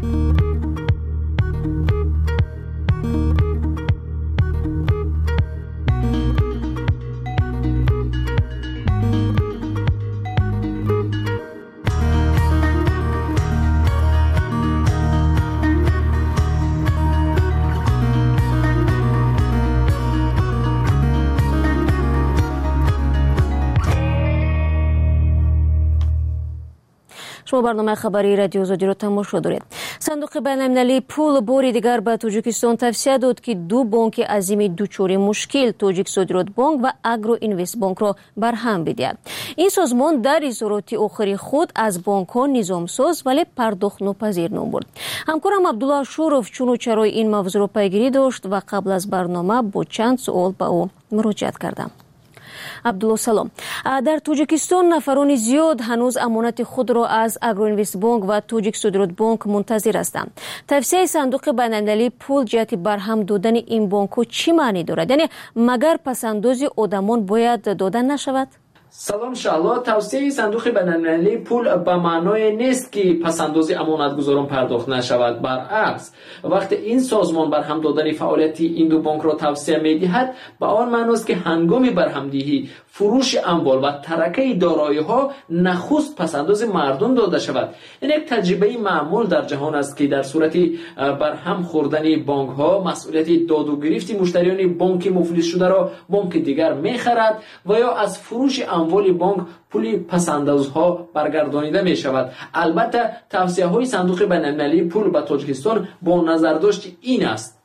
شما برنامه خبری رادیو آزادی را تماشا دارید. صندوق بین‌المللی پول باری دیگر به تاجیکستان توصیه داد که 2 بانک عظیم دچار مشکل تاجیک صادرات بانک و اگرو اینوست بانک را برهم بدهد. این سازمان در اظهارات آخری خود از بانک ها نظام ساز ولی پرداخت ناپذیر نام برد. همکارم عبدالله شورف چون و چرای این موضوع را پیگیری داشت و قبل از برنامه با چند سوال به او مراجعت کردم. عبدالله سلام. در تاجیکستان نفران زیاد هنوز امانت خود را از اگرو اینوست بانک و تاجیک صادرات بانک منتظر هستند. توصیه صندوق بین‌المللی پول جهت برهم دادن این بانک ها چی معنی دارد؟ یعنی مگر پسنداز آدمان باید دادن نشود؟ سلام شهلا. توصیه صندوق بین‌المللی پول به معنای نیست که پسنداز امانتگزاران پرداخت نشود. برعکس، وقتی این سازمان برهم دادن فعالیت این دو بانک را توصیه می‌دهد، به آن معنی است که هنگام برهمدهی، فروش اموال و ترکه دارایی‌ها نخست پسنداز مردم داده شود. این یک تجربه معمول در جهان است که در صورت برهم خوردن بانک‌ها مسئولیت داد و گرفت مشتریان بانک مفلس شده را بانک دیگر می‌خرد و یا از فروش اموال بانک پول پسندازها برگردانیده می شود. البته توصیه های صندوق بین‌المللی پول به تاجیکستان با نظرداشت این است.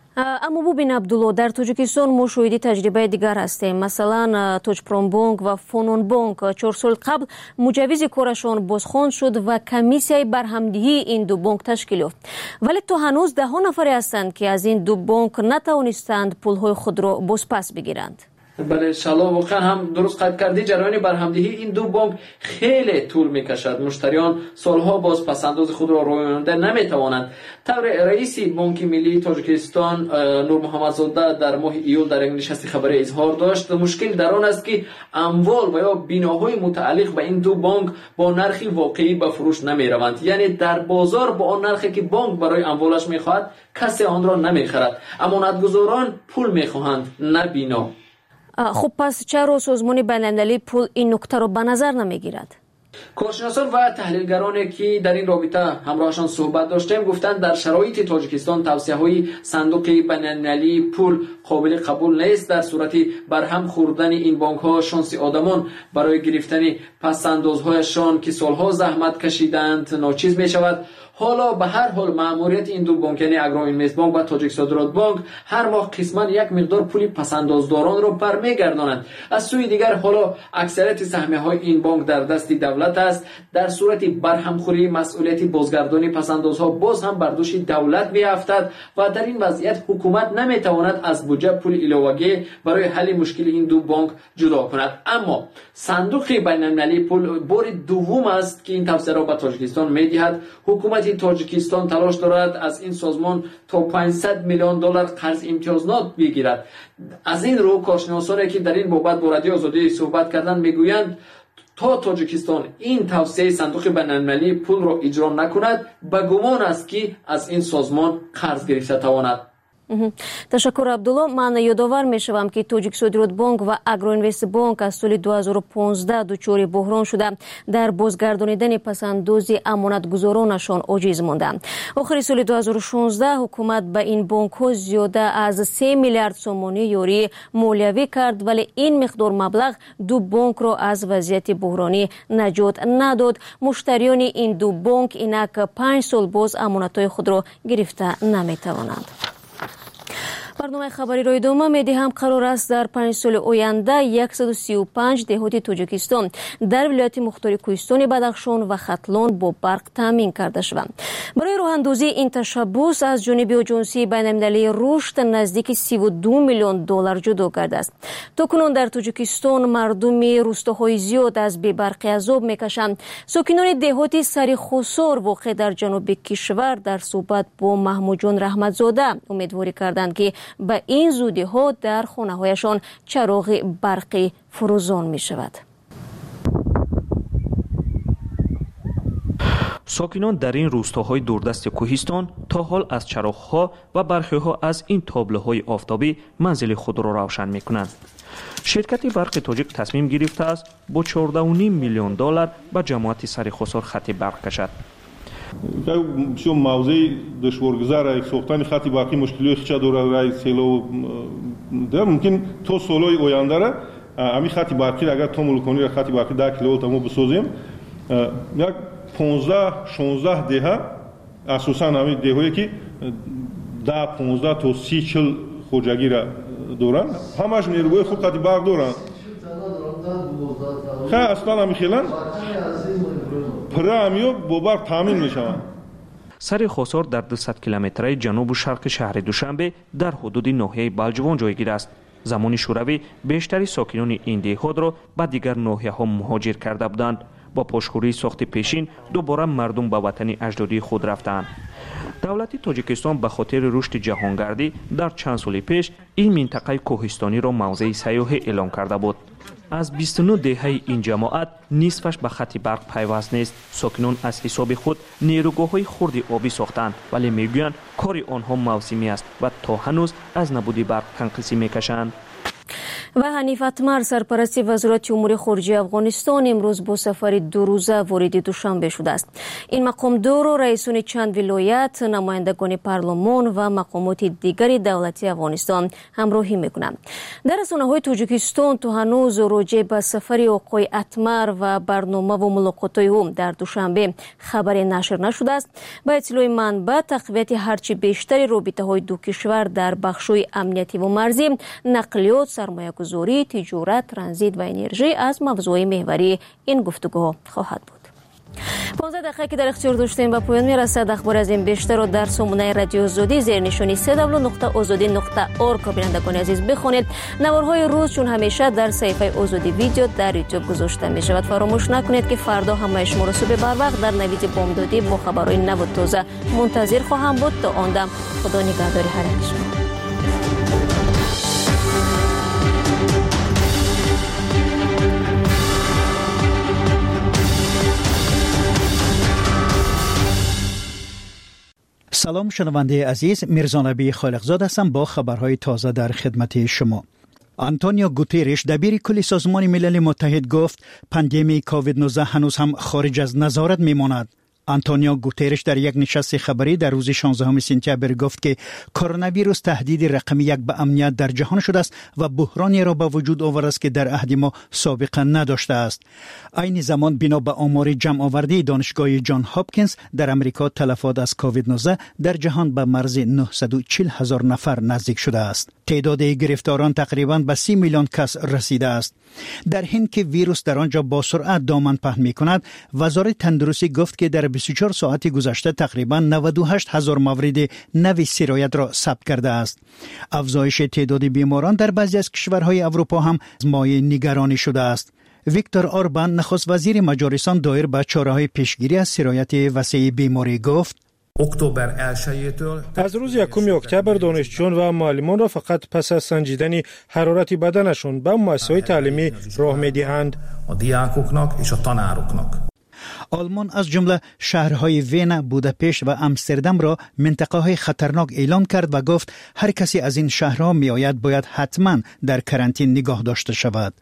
اما ببین عبدالله، در تاجیکستان ما شاهد تجربه دیگر هستیم. مثلا تاجپرومبانک و فونونبانک 4 سال قبل مجوز کارشان بازخواند شد و کمیسیای برهمدهی این دو بانک تشکیل یافت. ولی تا هنوز ده ها نفری هستند که از این دو بانک نتوانستند پولهای خود را بازپس بگیرند. بله شلا، واقعا هم درست قید کردی. جریان برهمدهی این دو بانک خیلی طول میکشد. مشتریان سالها باز پسنداز خود را راننده نمیتوانند. طور رئیس بانک ملی تاجیکستان نور محمدزاده در ماه ایول در یک نشست خبری اظهار داشت مشکل در آن است که اموال و یا بیناهای متعلق به این دو بانک با نرخ واقعی به فروش نمیروند. یعنی در بازار با آن نرخی که بانک برای اموالش میخواهد کسی آن را نمیخرد. امانتگزاران پول میخواهند، نه بینا. خب پس چرا سازمان بین‌المللی پول این نکته رو به نظر نمیگیرد؟ کارشناسان و تحلیلگرانی که در این رابطه همراهشان صحبت داشتیم گفتند در شرایط تاجیکستان توصیه‌های صندوق بین‌المللی پول قابل قبول نیست. در صورت برهم خوردن این بانک‌ها شانس آدمان برای گرفتن پسندازهایشان که سالها زحمت کشیدند ناچیز می‌شود. حالا به هر حال مأموریت این دو بانک یعنی اگروینوست بانک و تاجیک صادرات بانک هر ماه قسما یک مقدار پول پسندازداران را برمیگردانند. از سوی دیگر حالا اکثریت سهمیه‌های این بانک در دست دولت است. در صورت برهمخوری مسئولیت بازگردانی پسندازها باز هم بر دوش دولت میافتد و در این وضعیت حکومت نمیتواند از بودجه پول ایلاوگی برای حل مشکل این دو بانک جدا کند. اما صندوق بین‌المللی پول بار دوم است که این توصیه را به تاجیکستان میدهد. حکومت تاجیکستان تلاش دارد از این سازمان تا 500 میلیون دلار قرض امتیازات بگیرد. از این رو کارشناسانی که در این بابت با رادیو آزادی صحبت کردند میگویند تا تاجیکستان این توصیه صندوق بین‌المللی پول را اجرا نکند به گمان است که از این سازمان قرض گرفته تواند. تشکر عبدالله. من یادآور میشوم که تاجیک صادرات بانک و اگروینوست بانک از سال 2015 دچار بحران شده در بازگردانیدن پسنداز امانتگزارانشان عاجز ماندند. آخر سال 2016 حکومت به این بانک ها زیاده از 3 میلیارد سومانی یاری مالیوی کرد ولی این مقدار مبلغ دو بانک را از وضعیت بحرانی نجات نداد. مشتریان این دو بانک اینک 5 سال باز امانت‌های خود را گرفته نمیتوانند. برنامه خبری را ادامه میدهم. قرار است در 5 سال آینده 135 دهات تاجیکستان در ولایت مختار کوهستان بدخشان و ختلان با برق تامین کرده شوند. برای راه اندازی این تشبث از جانب آژانس بین‌المللی رشد نزدیک 32 میلیون دلار جدا کرده است. تاکنون در تاجیکستان مردم روستاهای زیاد از بی‌برقی عذاب میکشند. ساکنان دهات سرخوسار واقع در جنوب کشور در صحبت با محمود جان رحمتزاده امیدواری کردند که به این زودی ها در خانه هایشان چراغ برقی فروزان می شود. ساکنان در این روستاهای دوردست کوهستان تا حال از چراغ‌ها و برقی‌ها از این تابلوهای آفتابی منزل خود را روشن می‌کنند. شرکت برق تاجیک تصمیم گرفته است با 14.5 میلیون دلار به جماعت سرخوسار خط برق کشد. بسیار موضوع دشوارگذار ساختن خط برقی مشکلی خیلی داره. رای سیلو در ممکن تا سالهای آینده را همین خط برقی اگر تا ملکانی خط برقی 10 کیلووات ما بسازیم یک 15-16 دهه اساسا همین دههایی که 10 15 تا 30-40 خوجگی را دارن همش نیروی خوب خط برق دارن. خیلی اصلا همین خیلن پرامیو با برق تامین میشوند. سرخوسار در 200 کیلومتری جنوب و شرق شهر دوشنبه در حدود ناحیه بلجوان جایگیر است. زمان شوروی بیشتری ساکنان این دهات را به دیگر ناحیه‌ها مهاجر کرده بودند. با پاشخوری ساخت پیشین دوباره مردم به وطن اجدادی خود رفتند. دولت تاجیکستان به خاطر رشد جهانگردی در چند سال پیش این منطقه کوهستانی را موضع سیاحی اعلام کرده بود. از 29 دهه این جماعت نصفش به خط برق پیوست نیست. ساکنان از حساب خود نیروگاه‌های خرد آبی ساختند، ولی میگویند کار آنها موسمی است و تا هنوز از نبود برق کنقسی میکشند. و حنیف اتمر سرپرست وزارت امور خارجه افغانستان امروز با سفر 2 روزه وارد دوشنبه شده است. این مقام رو رئیسان چند ولایت، نمایندگان پارلمان و مقامات دیگر دولتی افغانستان همراهی میکنند. در رسانه‌های تاجیکستان تا هنوز راجع به سفر آقای اتمر و برنامه و ملاقات‌های او در دوشنبه خبری نشر نشده است. با اطلاع منبع تقویت هرچی بیشتر رابطه‌های دو کشور در بخش‌های امنیتی و مرزی، نقلیات، سرمایه‌گذاری، تجارت، ترانزیت و انرژی از موضوع محوری این گفتگو خواهد بود. 15 دقیقه که در اختیار داشتیم به پایان میرسد. اخبار از این بیشتر رو در سامانه رادیو آزادی زیرنشانی www.azadi.org بینندگان عزیز بخونید. نوارهای روز چون همیشه در صفحه آزادی ویدیو در یوتیوب گذاشته می شود. فراموش نکنید که فردا همه شما را صبح بر وقت در نوید بامدادی با خبرهای نو و تازه منتظر خواهم بود. تا آن دم خدا نگهدار هر یک شما. سلام شنونده عزیز، میرزا نبی خالقزاد هستم با خبرهای تازه در خدمت شما. آنتونیو گوتریش دبیر کل سازمان ملل متحد گفت پاندمی کووید 19 هنوز هم خارج از نظارت میماند. آنتونیو گوتریش در یک نشست خبری در روز 16 سپتامبر گفت که کرونا ویروس تهدید رقم 1 به امنیت در جهان شده است و بحرانی را به وجود آورده است که در عهد ما سابقه نداشته است. عین زمان بنا به آمار جمع آوری دانشگاه جان هاپکینز در امریکا تلفات از کووید 19 در جهان به مرز 940,000 نفر نزدیک شده است. تعداد گرفتاران تقریباً به 30 میلیون کس رسیده است. در هند که ویروس در آنجا با سرعت دامن پهن می‌کند، وزارت تندرستی گفت که در 24 ساعت گذشته تقریباً 98,000 مورد نوی سرایت را ثبت کرده است. افزایش تعداد بیماران در بعضی از کشورهای اروپا هم مایه نگرانی شده است. ویکتور اوربان نخست وزیر مجارستان دایر به چاره‌های پیشگیری از سرایت وسیع بیماری گفت: از روز 1 اکتبر دانشجویان و معلمان را فقط پس از سنجیدن حرارت بدنشون به مؤسسه‌های تعلیمی راه می‌دهند. آلمان از جمله شهرهای وین، بوداپشت و امستردام را منطقه‌های خطرناک اعلام کرد و گفت هر کسی از این شهرها می‌آید باید حتماً در کرانتین نگاه داشته شود.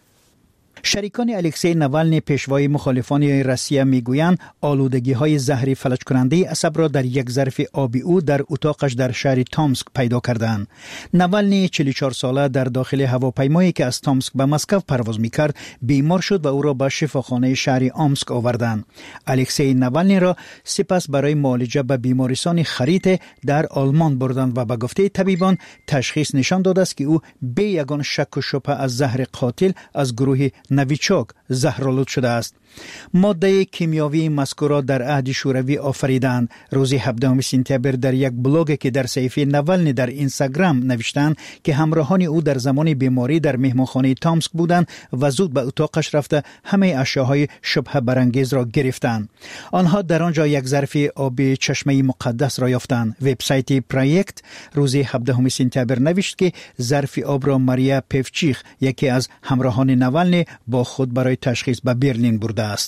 شریکان الکسی نوالنی پیشوای مخالفان روسیه میگویند آلودگی‌های زهری فلج کننده عصب را در یک ظرف آبی او در اتاقش در شهر تامسک پیدا کردند. نوالنی 44 ساله در داخل هواپیمایی که از تامسک به مسکو پرواز می‌کرد بیمار شد و او را به شفاخانه شهر آمسک آوردند. الکسی نوالنی را سپس برای معالجه به بیمارستان خریت در آلمان بردند و به گفته طبیبان تشخیص نشان داده است که او به یگان شک و شبهه از زهر قاتل از گروه نویچوک زهرآلود شده است. ماده کیمیاوی مذکور در عهد شوروی آفریدند. روز 17 سپتامبر در یک بلاگ که در صفحه نوالنی در اینستاگرام نوشتند که همراهان او در زمان بیماری در مهمانخانه تامسک بودند و زود به اتاقش رفته همه اشیاءهای شبهه برانگیز را گرفتند. آنها در آنجا یک ظرف آب چشمه مقدس را یافتند. وبسایت پروژکت روز 17 سپتامبر نوشت که ظرف آب را ماریا پفچیخ یکی از همراهان نوالنی با خود برای تشخیص به برلین برده است.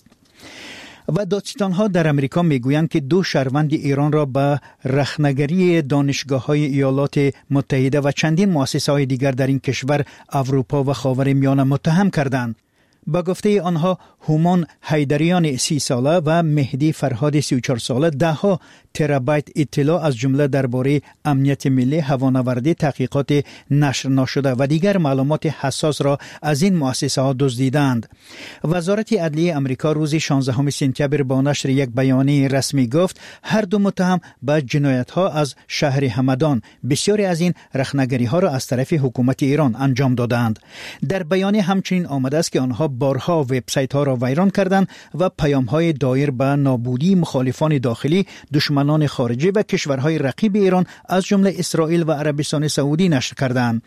و دادستان‌ها در امریکا میگویند که 2 شهروند ایران را به رخنه‌گری دانشگاه‌های ایالات متحده و چندین مؤسسه‌های دیگر در این کشور اروپا و خاورمیانه متهم کردند. با گفته آنها هومان حیدریان 30 ساله و مهدی فرهاد 34 ساله 10 ترابایت اطلاع از جمله درباره امنیت ملی، هوانوردی، تحقیقات نشر نشده و دیگر معلومات حساس را از این مؤسسه‌ها دزدیدند. وزارت عدلیه آمریکا روز 16 سپتامبر با نشر یک بیانیه رسمی گفت هر دو متهم به جنایت‌ها از شهر همدان بسیاری از این رخنه‌گری‌ها را از طرف حکومت ایران انجام دادند. در بیانیه همچنین آمده است که آنها بارها وبسایت‌ها را ویران کردند و پیام‌های دایر به نابودی مخالفان داخلی، دشمنان خارجی و کشورهای رقیب ایران از جمله اسرائیل و عربستان سعودی نشر کردند.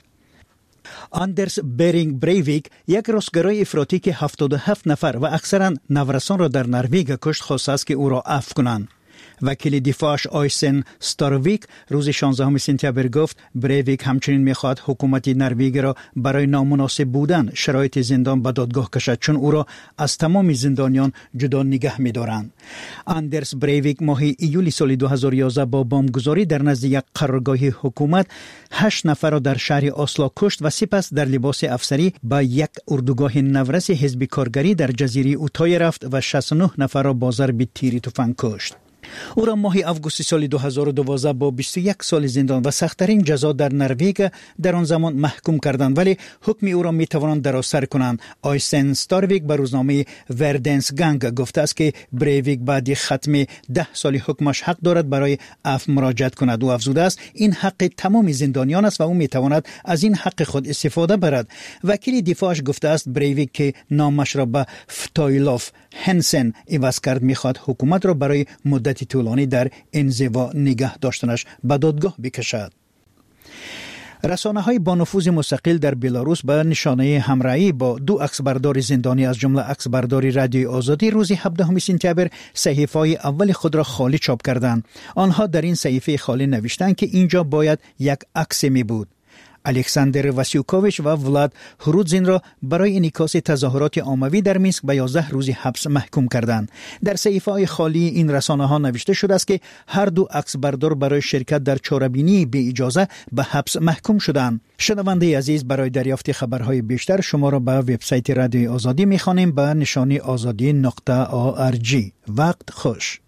آندرس برینگ بریویک یک راستگرای افراطی که 77 نفر و اکثرا نورسان را در نروژ کشت خواسته است که او را عفو کنند. وکیل دفاعش آیسن ستارویک روز 16 سپتامبر گفت بریویک همچنین میخواد حکومت نروژ را برای نامناسب بودن شرایط زندان به دادگاه کشد، چون او را از تمام زندانیان جدا نگه می‌دارند. اندرس بریویک ماه ایول سال 2011 با بمبگذاری در نزد یک قرارگاه حکومت 8 نفر را در شهر اسلو کشت و سپس در لباس افسری به یک اردوگاه نورس حزب کارگری در جزیره اوتای رفت و 69 نفر را با ضرب تیر تفنگ کشت. او را ماه آگوست سال 2012 با 21 سال زندان و سخت‌ترین جزا در نروژ در آن زمان محکوم کردند، ولی حکم او را می‌توانند درازسر کنند. آیسن ستارویک به روزنامه وردنس گنگ گفته است که بریویک بعد ختم 10 سال حکمش حق دارد برای عفو مراجعت کند. او افزوده است این حق تمام زندانیان است و او می‌تواند از این حق خود استفاده برد. وکیل دفاعش گفته است بریویک که نامش را به فتایلوف هنسن عوض کرد می‌خواد حکومت را برای مدت طولانی در انزوا نگه داشتنش به دادگاه بکشد. رسانه‌های با نفوذ مستقل در بلاروس به نشانه همراهی با 2 عکسبردار زندانی از جمله عکسبردار رادیوی آزادی روز 17 سپتامبر صحیفه‌های اول خود را خالی چاپ کردند. آنها در این صحیفه خالی نوشتند که اینجا باید یک عکس می بود. الکساندر واسیوکوویچ و ولاد هرودزین را برای انعکاس تظاهرات عمومی در مینسک به 11 روز حبس محکوم کردند. در صحیفه‌های خالی این رسانه‌ها نوشته شده است که هر 2 عکسبردار برای شرکت در چاره‌بینی بی اجازه به حبس محکوم شدند. شنونده عزیز، برای دریافت خبرهای بیشتر شما را به وبسایت رادیوی آزادی می‌خوانیم به نشانی azadi.org. وقت خوش.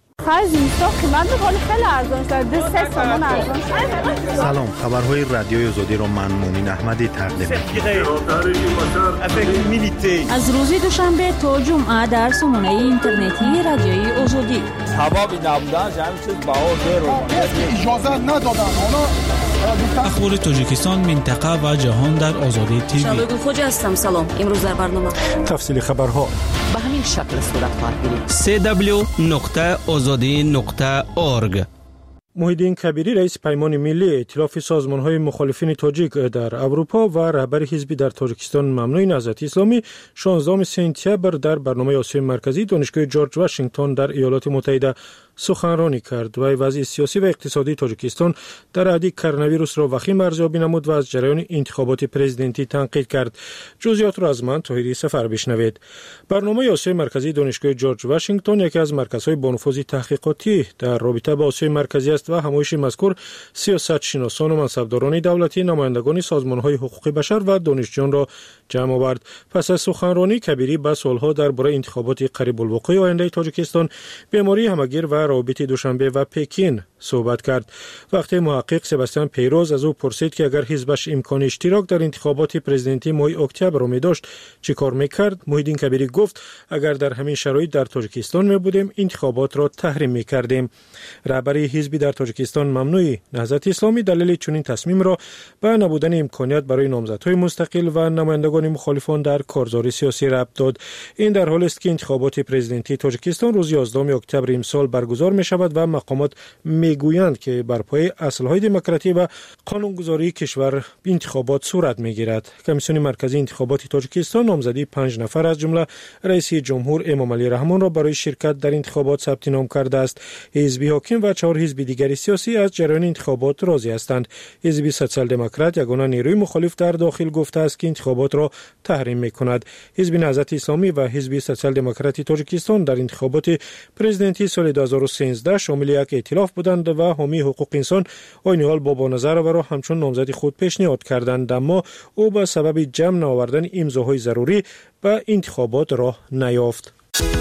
سلام، خبرهای رادیوی آزادی را من مومن احمدی تقدیم می‌کنم. از روز دوشنبه تا جمعه در سامانه اینترنتی رادیوی آزادی. حبابی نبودن همین چیز اجازه ندادن. اخبار تاجیکستان، منطقه و جهان در آزادی تیوی. شبگون خوجا هستم. سلام. امروز در برنامه تفصیل خبرها به همین شکل صورت خواهد گرفت. www.azadi.org. محیدین کبیری رئیس پیمان ملی ائتلاف سازمان‌های مخالفین تاجیک در اروپا و رهبر حزبی در تاجیکستان ممنوع نهضت اسلامی 16 سپتامبر در برنامه آسیای مرکزی دانشگاه جورج واشنگتن در ایالات متحده سخنرانی کرد و وضع سیاسی و اقتصادی تاجیکستان در حد کرونا را وخیم ارزیابی نمود و از جریان انتخابات پرزیدنتی تنقید کرد. جزئیات را از من طاهری سفر بشنوید. برنامه آسیای مرکزی دانشگاه جورج واشنگتن یکی از مرکزهای با نفوذ تحقیقاتی در رابطه با آسیای مرکزی است و همایش مذکور سیاستشناسان و منصبداران دولتی، نمایندگان سازمان‌های حقوق بشر و دانشجویان را جمع آورد. پس از سخنرانی کبیری با سالها درباره انتخابات قریب الوقوع آینده تاجیکستان، بیماری همگیر و روابط دوشنبه و پکین صحبت کرد. وقتی محقق سباستیان پیروز از او پرسید که اگر حزبش امکان اشتراک در انتخابات پرزیدنتی ماه اکتبر را می‌داشت چه کار می‌کرد، محیدین کبیری گفت اگر در همین شرایط در تاجیکستان می‌بودیم انتخابات را تحریم می‌کردیم. رهبر حزبی در تاجیکستان ممنوع نهضت اسلامی دلیل چنین تصمیم را به نبودن امکانیت برای نامزدهای مستقل و نمایندگان مخالفان در کارزار سیاسی ربط داد. این در حالی است که انتخابات پرزیدنتی تاجیکستان روز 11 اکتبر امسال برگزار می‌شود و مقامات میگویند که بر پایه اصل‌های دموکراتی و قانونگذاری کشور انتخابات صورت می‌گیرد. کمیسیون مرکزی انتخابات تاجیکستان نامزدی 5 نفر از جمله رئیس جمهور امام علی رحمان را برای شرکت در انتخابات ثبت نام کرده است. حزب حاکم و 4 حزب دیگر سیاسی از جریان انتخابات راضی هستند. حزب سوسیال دموکرات یگانه نیروی مخالف در داخل گفته است که انتخابات را تحریم می‌کند. حزب نهضت اسلامی و حزب سوسیال دموکراتی تاجیکستان در انتخابات پرزیدنتی سال 2013 شامل یک ائتلاف بودند و حامی حقوق انسان آین حال بابا نظر را همچون نامزد خود پیشنهاد کردند، اما او به سبب جمع نآوردن امضاهای ضروری به انتخابات راه نیافت.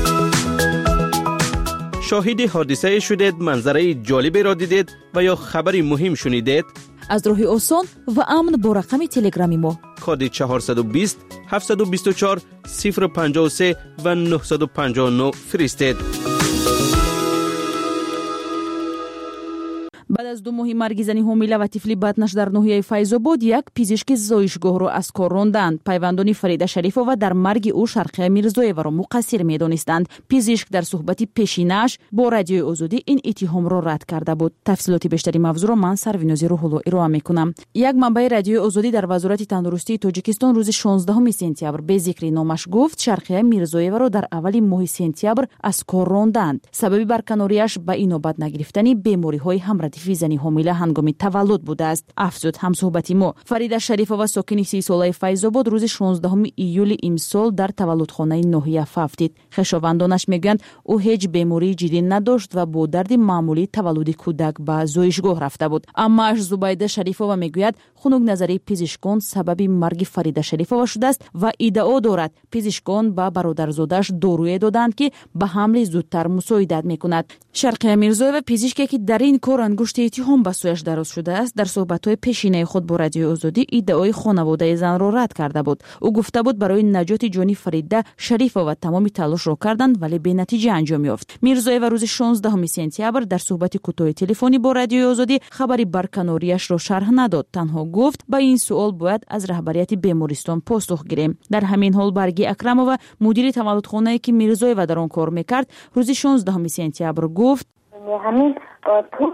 شاهد حادثه شدید، منظره جالبی را دیدید و یا خبری مهم شنیدید؟ از راه آسان و امن با رقم تلگرامی ما کد 420 724 053 و 959 فرستید. بعد از 2 ماه مرگ زنی حامله و طفلی بدنش در ناحیه فیض‌آباد یک پزشک زایشگاه را از کار راندند. پیوندان فریده شریفова در مرگ او شرقیه میرزایeva را مقصر می‌دانستند. پزشک در صحبت پیشینش با رادیوی آزادی این اتهام را رد کرده بود. تفصیلات بیشتری موضوع را من سروینازی روح‌الله ارائه می‌کنم. یک منبع رادیوی آزادی در وزارت تندرستی تاجیکستان روز 16 سپتامبر به ذکر نامش گفت شرقیه میرزایeva را در اول ماه سپتامبر از کار راندند. سبب برکناریش به اینوبت نگرفتن بیماری‌های همردیف زنی حامله هنگام تولد بوده است. افزود همصحبتی ما فریده شریفova ساکن 30 ساله فیض‌آباد روز 16 ایول امسال در تولدخانه ناحیه فوتید. خویشاوندانش میگویند او هیچ بیماری جدی نداشت و با درد معمولی تولد کودک به زایشگاه رفته بود. اما زبیده شریفova میگوید خنک نظری پزشکان سبب مرگ فریده شریفova شده است و ادعا دارد پزشکان به برادرزادش دارویی دادند که به حمل زودتر مساعدت میکند. شرقیه میرزایeva پزشکی که در این کار انگشت اتهام به سویش دراز شده است در صحبت‌های پیشینه خود با رادیوی آزادی ادعای خانواده زن را رد کرده بود. او گفته بود برای نجات جان فریده شریفova تمام تلاش را کردند ولی به نتیجه انجام یافت. میرزایeva روز 16 سپتامبر در صحبت کوتاه تلفنی با رادیوی آزادی خبری برکناریش را شرح نداد. تنها گفت با این سوال باید از رهبریت بیمارستان پاسخ گیریم. در همین حال برگی اکرمova مدیر تولدخانه‌ای که میرزایeva در آن کار میکرد روز 16 سپتامبر گفت همین تو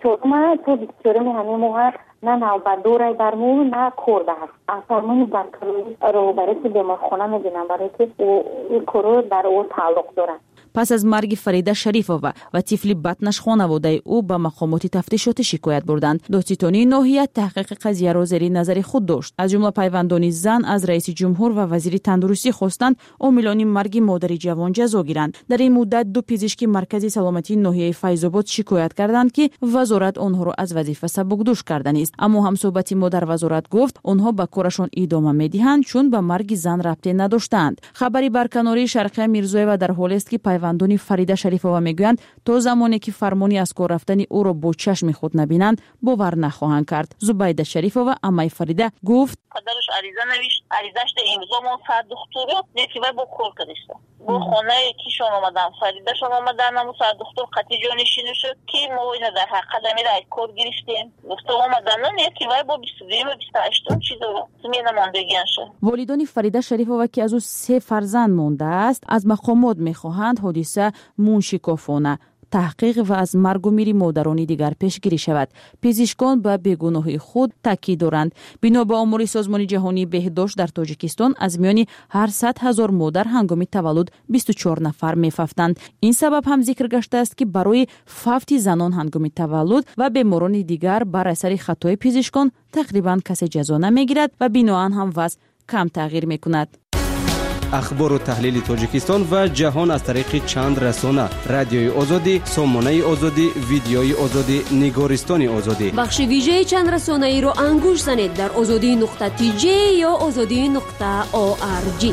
24 همین موقع نه نوبت دوره برمون نه کرده هست. فرمانی برکناری رو برای بیمارخانه میدونم برای که این کرو در او تعلق داره. پس از مرگ فریده شریفova و طفلی بدنش خانواده او به مقامات تفتیشات شکایت بردند. دادستانی ناحیه تحقیق قضیه را زیر نظر خود داشت. از جمله پیوندان زن از رئیس جمهور و وزیر تندرستی خواستند عاملان مرگ مادر جوان جزا گیرند. در این مدت 2 پزشک مرکزی سلامتی ناحیه فیض‌آباد شکایت کردند که وزارت آنها را از وظیفه سبکدوش کردن است. اما همصحبتی ما در وزارت گفت آنها به کارشان ادامه میدهند چون به مرگ زن ربطی نداشتند. خبری برکناری شرقیه میرزایeva در حالی است که پیوندان فریده شریفova میگویند تا زمانی که فرمانی از کار رفتن او را با چشم خود نبینند باور نخواهند کرد. زبیده شریفova عمه فریده گفت پدرش عریضه نوشت، عریضه‌اش امضا ما سر دکتر نتیجه با کار کردشته. با خانه کیشون اومدن فریده شون اومدن اما سر دکتر قطعی جانشین شد که ما اینو در حق قدمی را کار گرفتیم. گفته اومدن نتیجه با 22 و 28 چیزا زمین ماندگیان شد. والدان فریده شریفova که از او 3 فرزند مانده است از مقامات میخواهند حادثه منشکافانه تحقیق و از مرگ و میر مادران دیگر پیشگیری شود. پزشکان به بیگناهی خود تاکید دارند. بنا به آمار سازمان جهانی بهداشت در تاجیکستان از میان هر 100,000 مادر هنگام تولد 24 نفر میفوتند. این سبب هم ذکر گشته است که برای فوت زنان هنگام تولد و بیماران دیگر بر اثر خطای پزشکان تقریبا کسی جزا نمیگیرد و بنابراین هم وضع کم تغییر میکند. اخبار و تحلیل تاجیکستان و جهان از طریق چند رسانه: رادیوی آزادی، سامانه آزادی، ویدیوی آزادی، نگارستان آزادی. بخش ویژه چند رسانه ای رو انگوش زنید در azadi.tj یا azadi.org.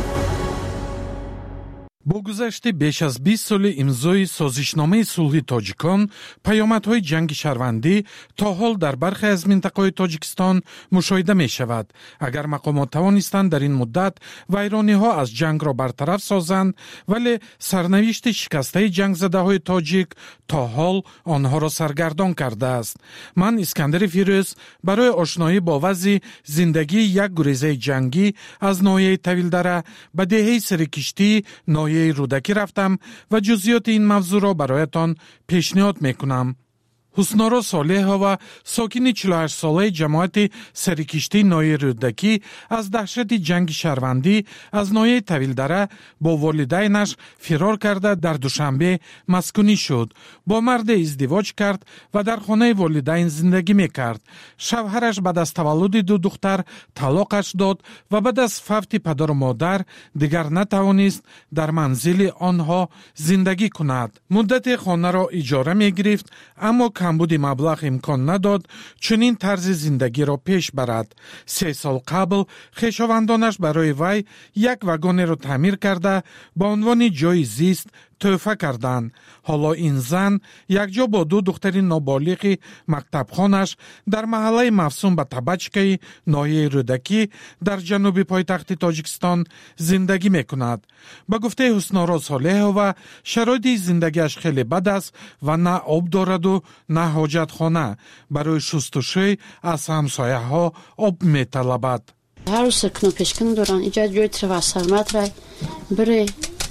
با گذشت بیش از 20 سال امضای سازشنامه صلح تاجیکان، پیامدهای جنگ شهروندی تا حال در برخی از مناطق تاجیکستان مشاهده می شود. اگر مقامات توانستند در این مدت ویرانی‌ها از جنگ را برطرف سازند، ولی سرنوشت شکسته جنگ زده های تاجیک تا حال آنها را سرگردان کرده است. من اسکندر فیروز برای آشنایی با وضع زندگی یک گریزه جنگی از ناحیه طویل‌دره به دهه سرکشتی ناحیه رودکی رفتم و جزئیات این موضوع را برایتان پیشنهاد میکنم. حسنارا صالحova ساکن 48 ساله جماعت سرکشتی ناحیه رودکی از دهشت جنگ شهروندی از ناحیه طویل‌دره با والدینش فرار کرده در دوشنبه مسکونی شد. با مرد ازدواج کرد و در خانه والدین زندگی میکرد. شوهرش بعد از تولد 2 دختر طلاقش داد و بعد از فوت پدر و مادر دیگر نتوانست در منزل آنها زندگی کند. مدت خانه را اجاره میگرفت اما کمبود مبلغ امکان نداد چنین طرز زندگی را پیش برد. 3 سال قبل خویشاوندانش برای وی یک واگن را تعمیر کرده با عنوان جای زیست تحفه کردند. حالا این زن یکجا با دو دختر نابالغ مکتبخوانش در محله مفسون به تبچکی ناحیه رودکی در جنوب پایتخت تاجیکستان زندگی میکند. به گفته حسنارا صالحова شرایط زندگیش خیلی بد است و نه آب دارد و نه حاجت خانه. برای شستشوی از همسایه ها آب میطلبد. هر روز سرکنو پیشکن دارن اینجا جوی ترواسرمت رای بره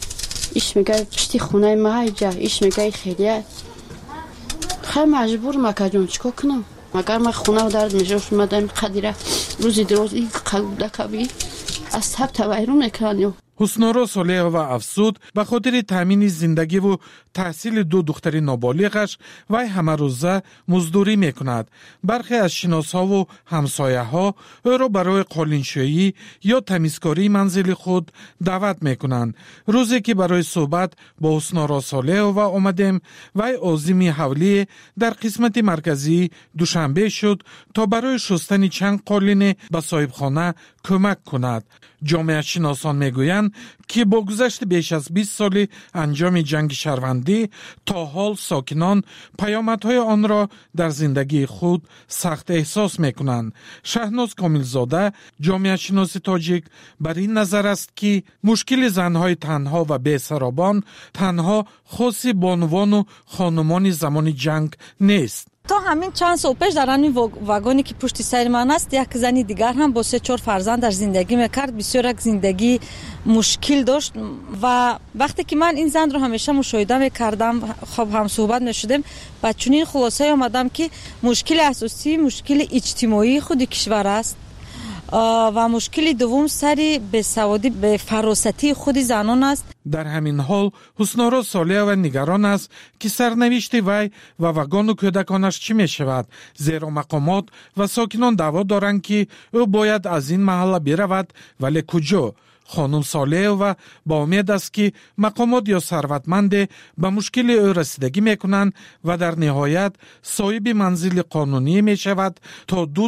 ایش میگه پشتی خونه ما اینجا ایش میگه خیلیه خیلی مجبور مکجون چکو کنم مگر من خونه و درد میشه اومدم قدیره روزی دروزی قلوده کبی از تب تبایرو میکنیم. حسنارا صالحова افسود به خاطر تامین زندگی و تحصیل دو دختر نابالغش وی همه روزه مزدوری میکند. برخی از شناسها و همسایه ها او را برای قالینشویی یا تمیزکاری منزل خود دعوت میکنند. روزی که برای صحبت با حسنارا صالحова آمدیم وی عازم حولی در قسمت مرکزی دوشنبه شد تا برای شستن چند قالین به صاحبخانه کمک کند. جامعه شناسان میگویند که با گذشت بیش از 20 سال انجام جنگ شهروندی تا حال ساکنان پیامدهای آن را در زندگی خود سخت احساس میکنند. شهناز کاملزاده جامعه شناس تاجیک بر این نظر است که مشکل زنهای تنها و بی‌سرابان تنها خاص بانوان و خانمان زمان جنگ نیست. تا همین چند سال پیش در همین واگونی که پشت سر من است یک زنی دیگر هم با 3-4 فرزند در زندگی میکرد. بسیار یک زندگی مشکل داشت و وقتی که من این زن رو همیشه مشاهده میکردم خب هم صحبت میشدیم و چنین خلاصه آمدم که مشکل اساسی مشکل اجتماعی خود کشور است و مشکل دوم سری به سوادی به فراستی خود زنان است. در همین حال حسنارا صالحова نگران است که سرنوشت وی و واگن و کودکانش چی می شود، زیرا مقامات و ساکنان دعوا دارند که او باید از این محله برود ولی کجا؟ خانم صالحова با امید است که مقامات یا ثروتمند به مشکل او رسیدگی میکنند و در نهایت صاحب منزل قانونی می شود تا دو